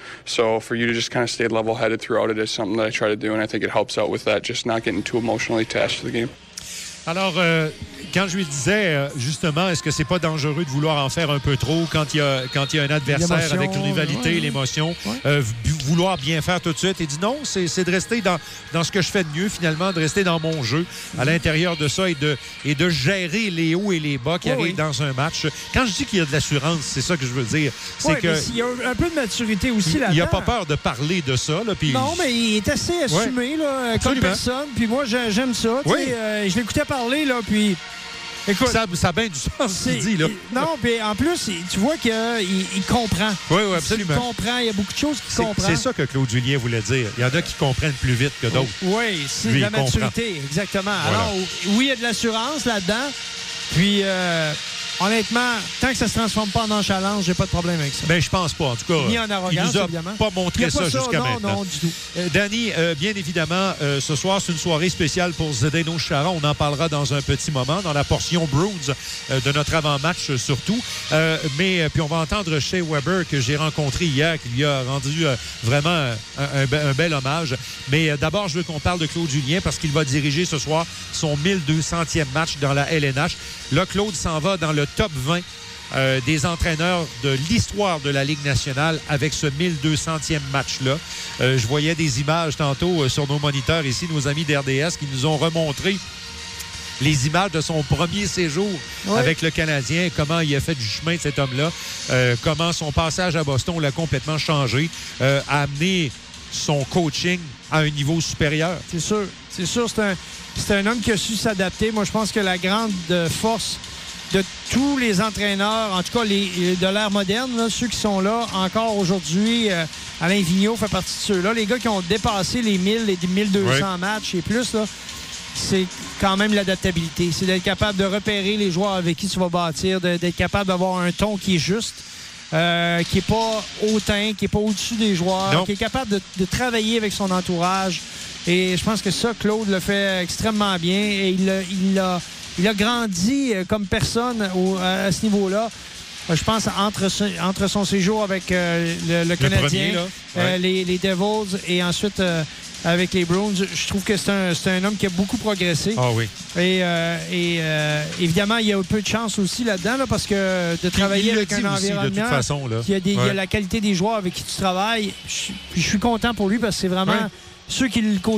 So for you to just kind of stay level-headed throughout it is something that I try to do, and I think it helps out with that, just not getting too emotionally attached to the game. Alors, euh, quand je lui disais, euh, justement, est-ce que c'est pas dangereux de vouloir en faire un peu trop quand il y a, quand il y a un adversaire l'émotion, avec une rivalité, ouais, l'émotion, ouais. euh, vouloir bien faire tout de suite? Il dit non, c'est, c'est de rester dans, dans ce que je fais de mieux, finalement, de rester dans mon jeu, à l'intérieur de ça et de, et de gérer les hauts et les bas qui ouais, arrivent oui. dans un match. Quand je dis qu'il y a de l'assurance, c'est ça que je veux dire. C'est ouais, que il y a un peu de maturité aussi là-dedans. Il n'a pas peur de parler de ça. Là, pis... Non, mais il est assez assumé, ouais. là, comme personne. Puis moi, j'aime ça. Oui. Euh, je l'écoutais parler, là, puis... Écoute, ça, ça a bien du sens, ce qu'il dit, là. Il, non, puis en plus, tu vois qu'il il, il comprend. Oui, oui, absolument. Il comprend, il y a beaucoup de choses qu'il c'est, comprend. C'est ça que Claude Julien voulait dire. Il y en a qui comprennent plus vite que d'autres. Oui, c'est Lui, de la maturité, exactement. Voilà. Alors, oui, il y a de l'assurance là-dedans. Puis, euh, honnêtement, tant que ça ne se transforme pas en nonchalance, j'ai pas de problème avec ça. Ben, je pense pas, en tout cas. Ni en arrogance, il nous a évidemment. pas montré pas ça, ça jusqu'à non, maintenant. Non, du tout. Euh, Danny, euh, bien évidemment, euh, ce soir, c'est une soirée spéciale pour Zdeno Chara. On en parlera dans un petit moment, dans la portion Bruins euh, de notre avant-match euh, surtout. Euh, mais, euh, puis on va entendre Shea Weber, que j'ai rencontré hier, qui lui a rendu euh, vraiment un, un, un bel hommage. Mais euh, d'abord, je veux qu'on parle de Claude Julien, parce qu'il va diriger ce soir son mille deux centième match dans la L N H. Là, Claude s'en va dans le top vingt euh, des entraîneurs de l'histoire de la Ligue nationale avec ce mille deux centième match-là. Euh, je voyais des images tantôt euh, sur nos moniteurs ici, nos amis d'R D S qui nous ont remontré les images de son premier séjour oui. avec le Canadien, comment il a fait du chemin de cet homme-là, euh, comment son passage à Boston l'a complètement changé, euh, a amené son coaching à un niveau supérieur. C'est sûr. C'est sûr, c'est un, c'est un homme qui a su s'adapter. Moi, je pense que la grande force de tous les entraîneurs, en tout cas les, de l'ère moderne, là, ceux qui sont là encore aujourd'hui, euh, Alain Vigneault fait partie de ceux-là. Les gars qui ont dépassé les mille et mille deux cents oui. matchs et plus, là, c'est quand même l'adaptabilité. C'est d'être capable de repérer les joueurs avec qui tu vas bâtir, de, d'être capable d'avoir un ton qui est juste, euh, qui n'est pas hautain, qui n'est pas au-dessus des joueurs, non. qui est capable de, de travailler avec son entourage. Et je pense que ça, Claude le fait extrêmement bien. Et il a, il a, il a grandi comme personne au, à ce niveau-là. Je pense entre, entre son séjour avec euh, le, le Canadien, le premier, euh, ouais. les, les Devils et ensuite euh, avec les Bruins, je trouve que c'est un, c'est un homme qui a beaucoup progressé. Ah oui. Et, euh, et euh, évidemment, il y a un peu de chance aussi là-dedans, là, parce que de travailler avec un environnement aussi, de toute façon, là. Qui a des, ouais. il y a la qualité des joueurs avec qui tu travailles. Je, je suis content pour lui parce que c'est vraiment ouais. ceux qui le